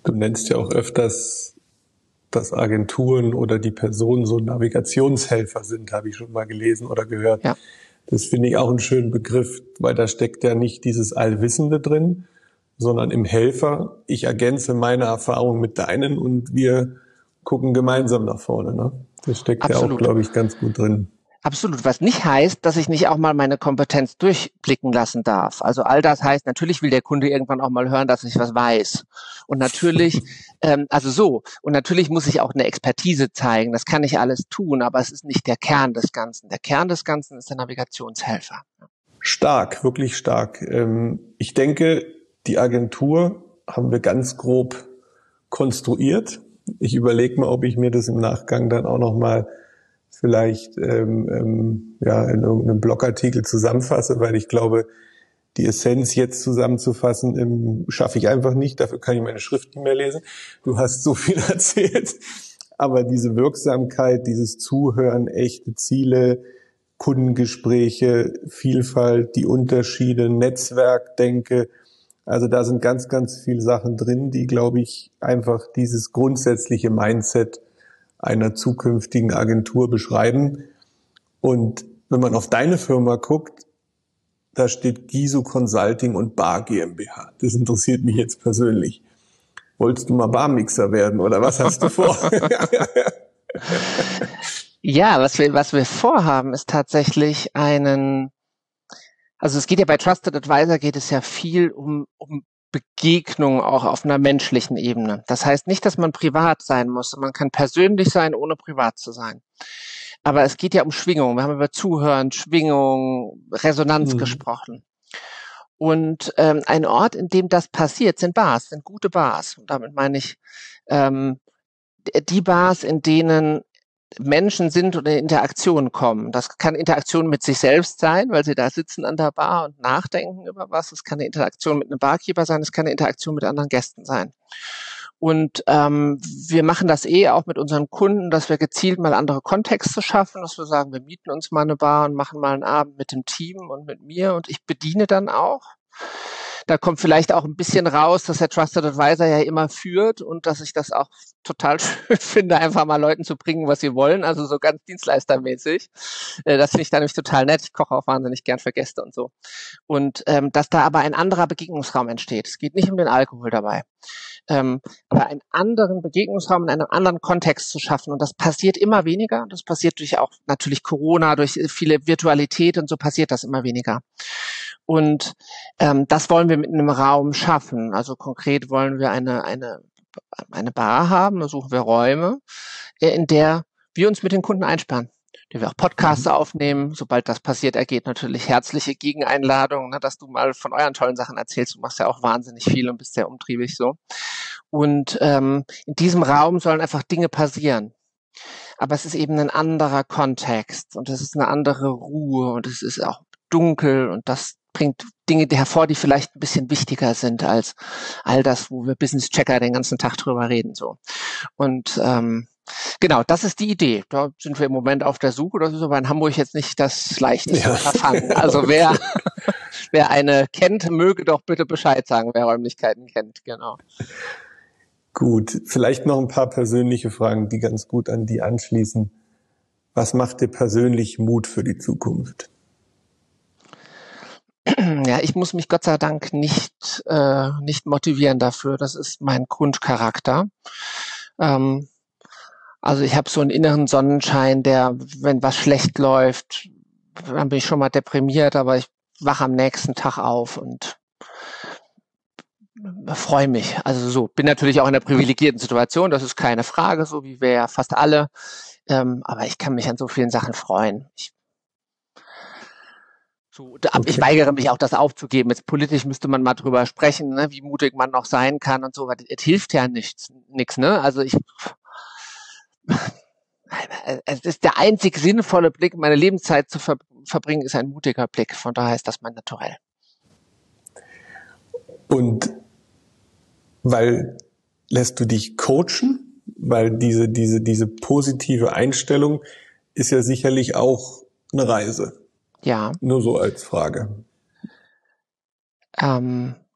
Du nennst ja auch öfters, dass Agenturen oder die Personen so Navigationshelfer sind, habe ich schon mal gelesen oder gehört. Ja. Das finde ich auch einen schönen Begriff, weil da steckt ja nicht dieses Allwissende drin, sondern im Helfer. Ich ergänze meine Erfahrung mit deinen und wir gucken gemeinsam nach vorne. Ne? Das steckt Absolut. Ja auch, glaube ich, ganz gut drin. Absolut. Was nicht heißt, dass ich nicht auch mal meine Kompetenz durchblicken lassen darf. Also all das heißt, natürlich will der Kunde irgendwann auch mal hören, dass ich was weiß. Und natürlich, ähm, also so, und natürlich muss ich auch eine Expertise zeigen. Das kann ich alles tun, aber es ist nicht der Kern des Ganzen. Der Kern des Ganzen ist der Navigationshelfer. Stark, wirklich stark. Ähm, ich denke, die Agentur haben wir ganz grob konstruiert. Ich überlege mal, ob ich mir das im Nachgang dann auch nochmal vielleicht ähm, ähm, ja in irgendeinem Blogartikel zusammenfasse, weil ich glaube, die Essenz jetzt zusammenzufassen ähm, schaffe ich einfach nicht. Dafür kann ich meine Schrift nicht mehr lesen. Du hast so viel erzählt. Aber diese Wirksamkeit, dieses Zuhören, echte Ziele, Kundengespräche, Vielfalt, die Unterschiede, Netzwerkdenke, also da sind ganz, ganz viele Sachen drin, die, glaube ich, einfach dieses grundsätzliche Mindset einer zukünftigen Agentur beschreiben. Und wenn man auf deine Firma guckt, da steht Gisu Consulting und Bar GmbH. Das interessiert mich jetzt persönlich. Wolltest du mal Barmixer werden oder was hast du vor? Ja, was wir, was wir vorhaben, ist tatsächlich einen, also es geht ja bei Trusted Advisor geht es ja viel um, um Begegnung auch auf einer menschlichen Ebene. Das heißt nicht, dass man privat sein muss. Man kann persönlich sein, ohne privat zu sein. Aber es geht ja um Schwingung. Wir haben über Zuhören, Schwingung, Resonanz mhm. gesprochen. Und ähm, ein Ort, in dem das passiert, sind Bars, sind gute Bars. Und damit meine ich ähm, die Bars, in denen Menschen sind und in Interaktion kommen. Das kann Interaktion mit sich selbst sein, weil sie da sitzen an der Bar und nachdenken über was. Es kann eine Interaktion mit einem Barkeeper sein, es kann eine Interaktion mit anderen Gästen sein. Und ähm, wir machen das eh auch mit unseren Kunden, dass wir gezielt mal andere Kontexte schaffen, dass wir sagen, wir mieten uns mal eine Bar und machen mal einen Abend mit dem Team und mit mir und ich bediene dann auch. Da kommt vielleicht auch ein bisschen raus, dass der Trusted Advisor ja immer führt und dass ich das auch total schön finde, einfach mal Leuten zu bringen, was sie wollen, also so ganz dienstleistermäßig. Das finde ich dann nämlich total nett. Ich koche auch wahnsinnig gern für Gäste und so. Und ähm, dass da aber ein anderer Begegnungsraum entsteht. Es geht nicht um den Alkohol dabei. Ähm, aber einen anderen Begegnungsraum in einem anderen Kontext zu schaffen. Und das passiert immer weniger. Das passiert durch auch natürlich Corona, durch viele Virtualität und so passiert das immer weniger. Und ähm, das wollen wir mit einem Raum schaffen. Also konkret wollen wir eine eine eine Bar haben, da suchen wir Räume, in der wir uns mit den Kunden einsperren, die wir auch Podcasts mhm. aufnehmen. Sobald das passiert, ergeht natürlich herzliche Gegeneinladung, ne, dass du mal von euren tollen Sachen erzählst. Du machst ja auch wahnsinnig viel und bist sehr umtriebig so. Und ähm, in diesem Raum sollen einfach Dinge passieren. Aber es ist eben ein anderer Kontext und es ist eine andere Ruhe und es ist auch dunkel und das bringt Dinge hervor, die vielleicht ein bisschen wichtiger sind als all das, wo wir Business Checker den ganzen Tag drüber reden. So. Und ähm, genau, das ist die Idee. Da sind wir im Moment auf der Suche. Das ist aber in Hamburg jetzt nicht das leichteste ja. Verfangen. Also wer, wer eine kennt, möge doch bitte Bescheid sagen, wer Räumlichkeiten kennt. Genau. Gut, vielleicht noch ein paar persönliche Fragen, die ganz gut an die anschließen. Was macht dir persönlich Mut für die Zukunft? Ja, ich muss mich Gott sei Dank nicht äh, nicht motivieren dafür. Das ist mein Grundcharakter. Ähm, also ich habe so einen inneren Sonnenschein, der, wenn was schlecht läuft, dann bin ich schon mal deprimiert, aber ich wache am nächsten Tag auf und freue mich. Also so, bin natürlich auch in einer privilegierten Situation, das ist keine Frage, so wie wir ja fast alle. Ähm, aber ich kann mich an so vielen Sachen freuen. Ich So, okay. Ich weigere mich auch, das aufzugeben. Jetzt politisch müsste man mal drüber sprechen, ne, wie mutig man noch sein kann und so. Aber es hilft ja nichts, nichts, ne? Also ich, es ist der einzig sinnvolle Blick, meine Lebenszeit zu ver- verbringen, ist ein mutiger Blick. Von daher ist das mein Naturell. Und weil lässt du dich coachen? Weil diese, diese, diese positive Einstellung ist ja sicherlich auch eine Reise. Ja. Nur so als Frage. Ähm,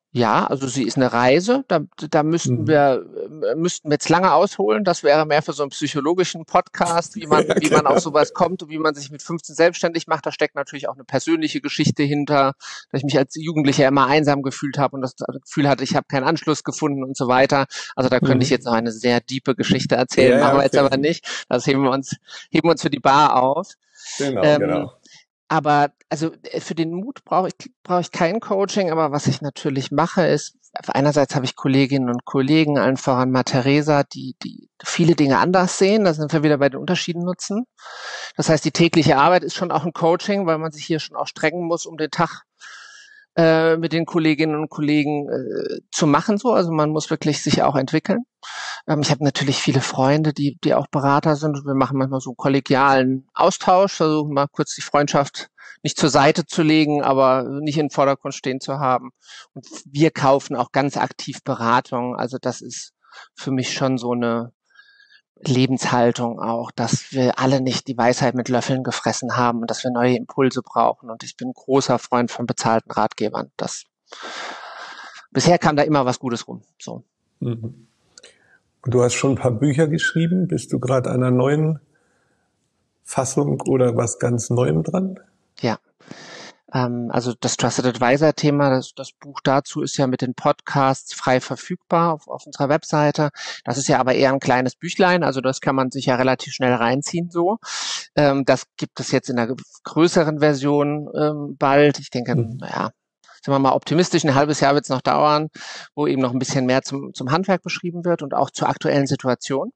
Ja, also sie ist eine Reise. Da, da müssten Mhm. wir äh, müssten wir jetzt lange ausholen. Das wäre mehr für so einen psychologischen Podcast, wie man Ja, wie man auf genau. sowas kommt und wie man sich mit fünfzehn selbstständig macht. Da steckt natürlich auch eine persönliche Geschichte hinter, dass ich mich als Jugendlicher immer einsam gefühlt habe und das Gefühl hatte, ich habe keinen Anschluss gefunden und so weiter. Also da könnte ich Mhm. jetzt noch eine sehr tiefe Geschichte Ja, erzählen, ja, machen wir jetzt okay. aber nicht. Das heben wir uns heben wir uns für die Bar auf. Genau, Ähm, genau. aber also äh, für den Mut brauche ich brauche ich kein Coaching, aber was ich natürlich mache, ist, einerseits habe ich Kolleginnen und Kollegen, allen voran mal Theresa, die die viele Dinge anders sehen. Da sind wir wieder bei den Unterschieden nutzen. Das heißt, die tägliche Arbeit ist schon auch ein Coaching, weil man sich hier schon auch strengen muss, um den Tag äh, mit den Kolleginnen und Kollegen äh, zu machen. So, also man muss wirklich sich auch entwickeln. Ähm, ich habe natürlich viele Freunde, die die auch Berater sind und wir machen manchmal so einen kollegialen Austausch, versuchen mal kurz die Freundschaft nicht zur Seite zu legen, aber nicht in den Vordergrund stehen zu haben. Und wir kaufen auch ganz aktiv Beratung. Also das ist für mich schon so eine Lebenshaltung auch, dass wir alle nicht die Weisheit mit Löffeln gefressen haben und dass wir neue Impulse brauchen. Und ich bin ein großer Freund von bezahlten Ratgebern. Das bisher kam da immer was Gutes rum. So. Mhm. Und du hast schon ein paar Bücher geschrieben. Bist du gerade an einer neuen Fassung oder was ganz Neuem dran? Ja. Ähm, also das Trusted Advisor Thema, das, das Buch dazu ist ja mit den Podcasts frei verfügbar auf, auf unserer Webseite. Das ist ja aber eher ein kleines Büchlein, also das kann man sich ja relativ schnell reinziehen so. Ähm, das gibt es jetzt in einer größeren Version ähm, bald. Ich denke, Mhm. naja, sind wir mal optimistisch, ein halbes Jahr wird es noch dauern, wo eben noch ein bisschen mehr zum, zum Handwerk beschrieben wird und auch zur aktuellen Situation.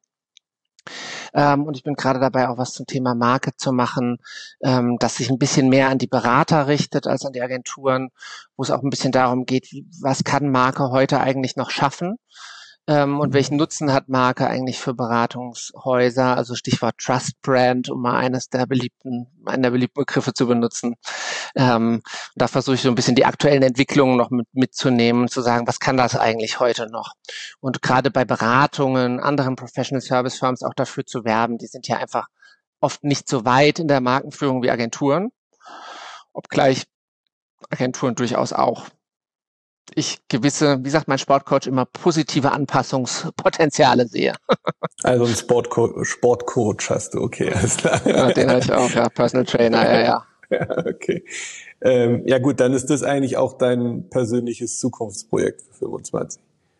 Ähm, und ich bin gerade dabei, auch was zum Thema Marke zu machen, ähm, das sich ein bisschen mehr an die Berater richtet als an die Agenturen, wo es auch ein bisschen darum geht, wie, was kann Marke heute eigentlich noch schaffen? Ähm, und welchen Nutzen hat Marke eigentlich für Beratungshäuser? Also Stichwort Trust Brand, um mal eines der beliebten, einen der beliebten Begriffe zu benutzen. Ähm, da versuche ich so ein bisschen die aktuellen Entwicklungen noch mit, mitzunehmen, zu sagen, was kann das eigentlich heute noch? Und gerade bei Beratungen, anderen Professional Service Firms auch dafür zu werben, die sind ja einfach oft nicht so weit in der Markenführung wie Agenturen, obgleich Agenturen durchaus auch ich gewisse, wie sagt mein Sportcoach immer, positive Anpassungspotenziale sehe. Also ein Sportco- Sportcoach hast du, okay, alles klar. Ja, den habe ich auch, ja, Personal Trainer, ja, ja. Ja, okay. Ähm, ja gut, dann ist das eigentlich auch dein persönliches Zukunftsprojekt für fünfundzwanzig.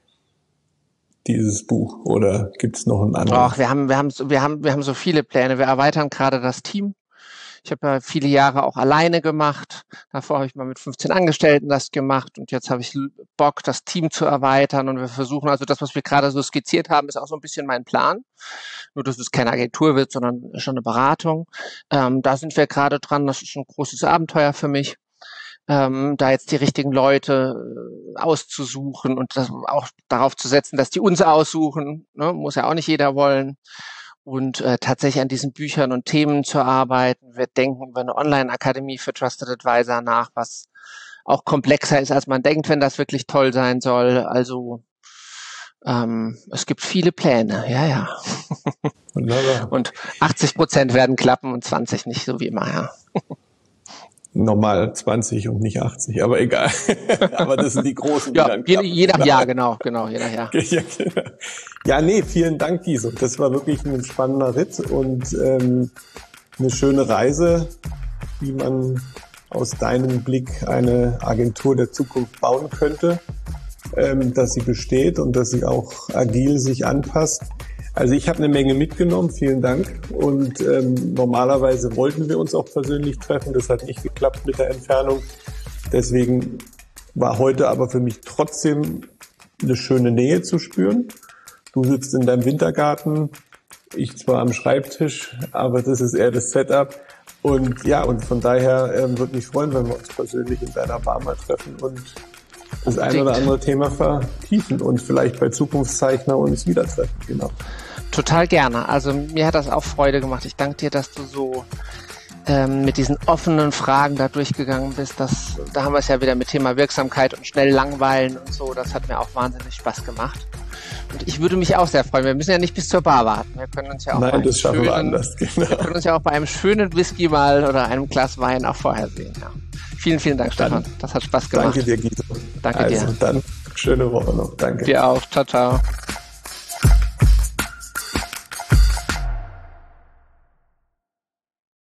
Dieses Buch, oder gibt es noch ein anderes? Ach, wir haben, wir haben, wir haben, wir haben so viele Pläne. Wir erweitern gerade das Team. Ich habe ja viele Jahre auch alleine gemacht. Davor habe ich mal mit fünfzehn Angestellten das gemacht und jetzt habe ich Bock, das Team zu erweitern und wir versuchen, also das, was wir gerade so skizziert haben, ist auch so ein bisschen mein Plan. Nur, dass es keine Agentur wird, sondern schon eine Beratung. Ähm, da sind wir gerade dran. Das ist ein großes Abenteuer für mich. Ähm, da jetzt die richtigen Leute äh, auszusuchen und das auch darauf zu setzen, dass die uns aussuchen, ne? Muss ja auch nicht jeder wollen. Und äh, tatsächlich an diesen Büchern und Themen zu arbeiten. Wir denken über eine Online-Akademie für Trusted Advisor nach, was auch komplexer ist, als man denkt, wenn das wirklich toll sein soll. Also ähm, es gibt viele Pläne, ja, ja. Wunderbar. Und achtzig Prozent werden klappen und zwanzig nicht, so wie immer, ja. Normal zwanzig und nicht achtzig, aber egal. Aber das sind die großen, die ja, dann je, klappen. je nach Jahr, genau, genau, je nach Jahr. Ja, genau. Ja, nee, vielen Dank, Giso. Das war wirklich ein spannender Ritt und ähm, eine schöne Reise, wie man aus deinem Blick eine Agentur der Zukunft bauen könnte, ähm, dass sie besteht und dass sie auch agil sich anpasst. Also ich habe eine Menge mitgenommen, vielen Dank. Und ähm, normalerweise wollten wir uns auch persönlich treffen, das hat nicht geklappt mit der Entfernung. Deswegen war heute aber für mich trotzdem eine schöne Nähe zu spüren. Du sitzt in deinem Wintergarten, ich zwar am Schreibtisch, aber das ist eher das Setup. Und ja, und von daher ähm, würde mich freuen, wenn wir uns persönlich in deiner Bar mal treffen und das ein oder andere Thema vertiefen und vielleicht bei Zukunftszeichner uns wieder treffen. Genau. Total gerne. Also mir hat das auch Freude gemacht. Ich danke dir, dass du so ähm, mit diesen offenen Fragen da durchgegangen bist. Das, da haben wir es ja wieder mit Thema Wirksamkeit und schnell langweilen und so. Das hat mir auch wahnsinnig Spaß gemacht. Und ich würde mich auch sehr freuen. Wir müssen ja nicht bis zur Bar warten. Wir können uns ja auch, Nein, bei, das schaffen schönen, wir anders, genau. wir können uns ja auch bei einem schönen Whisky mal oder einem Glas Wein auch vorher sehen. Ja. Vielen, vielen Dank, Stefan. Dann, das hat Spaß gemacht. Danke dir, Guido. Danke also, dir. Dann schöne Woche noch. Danke. Dir auch. Ciao, ciao.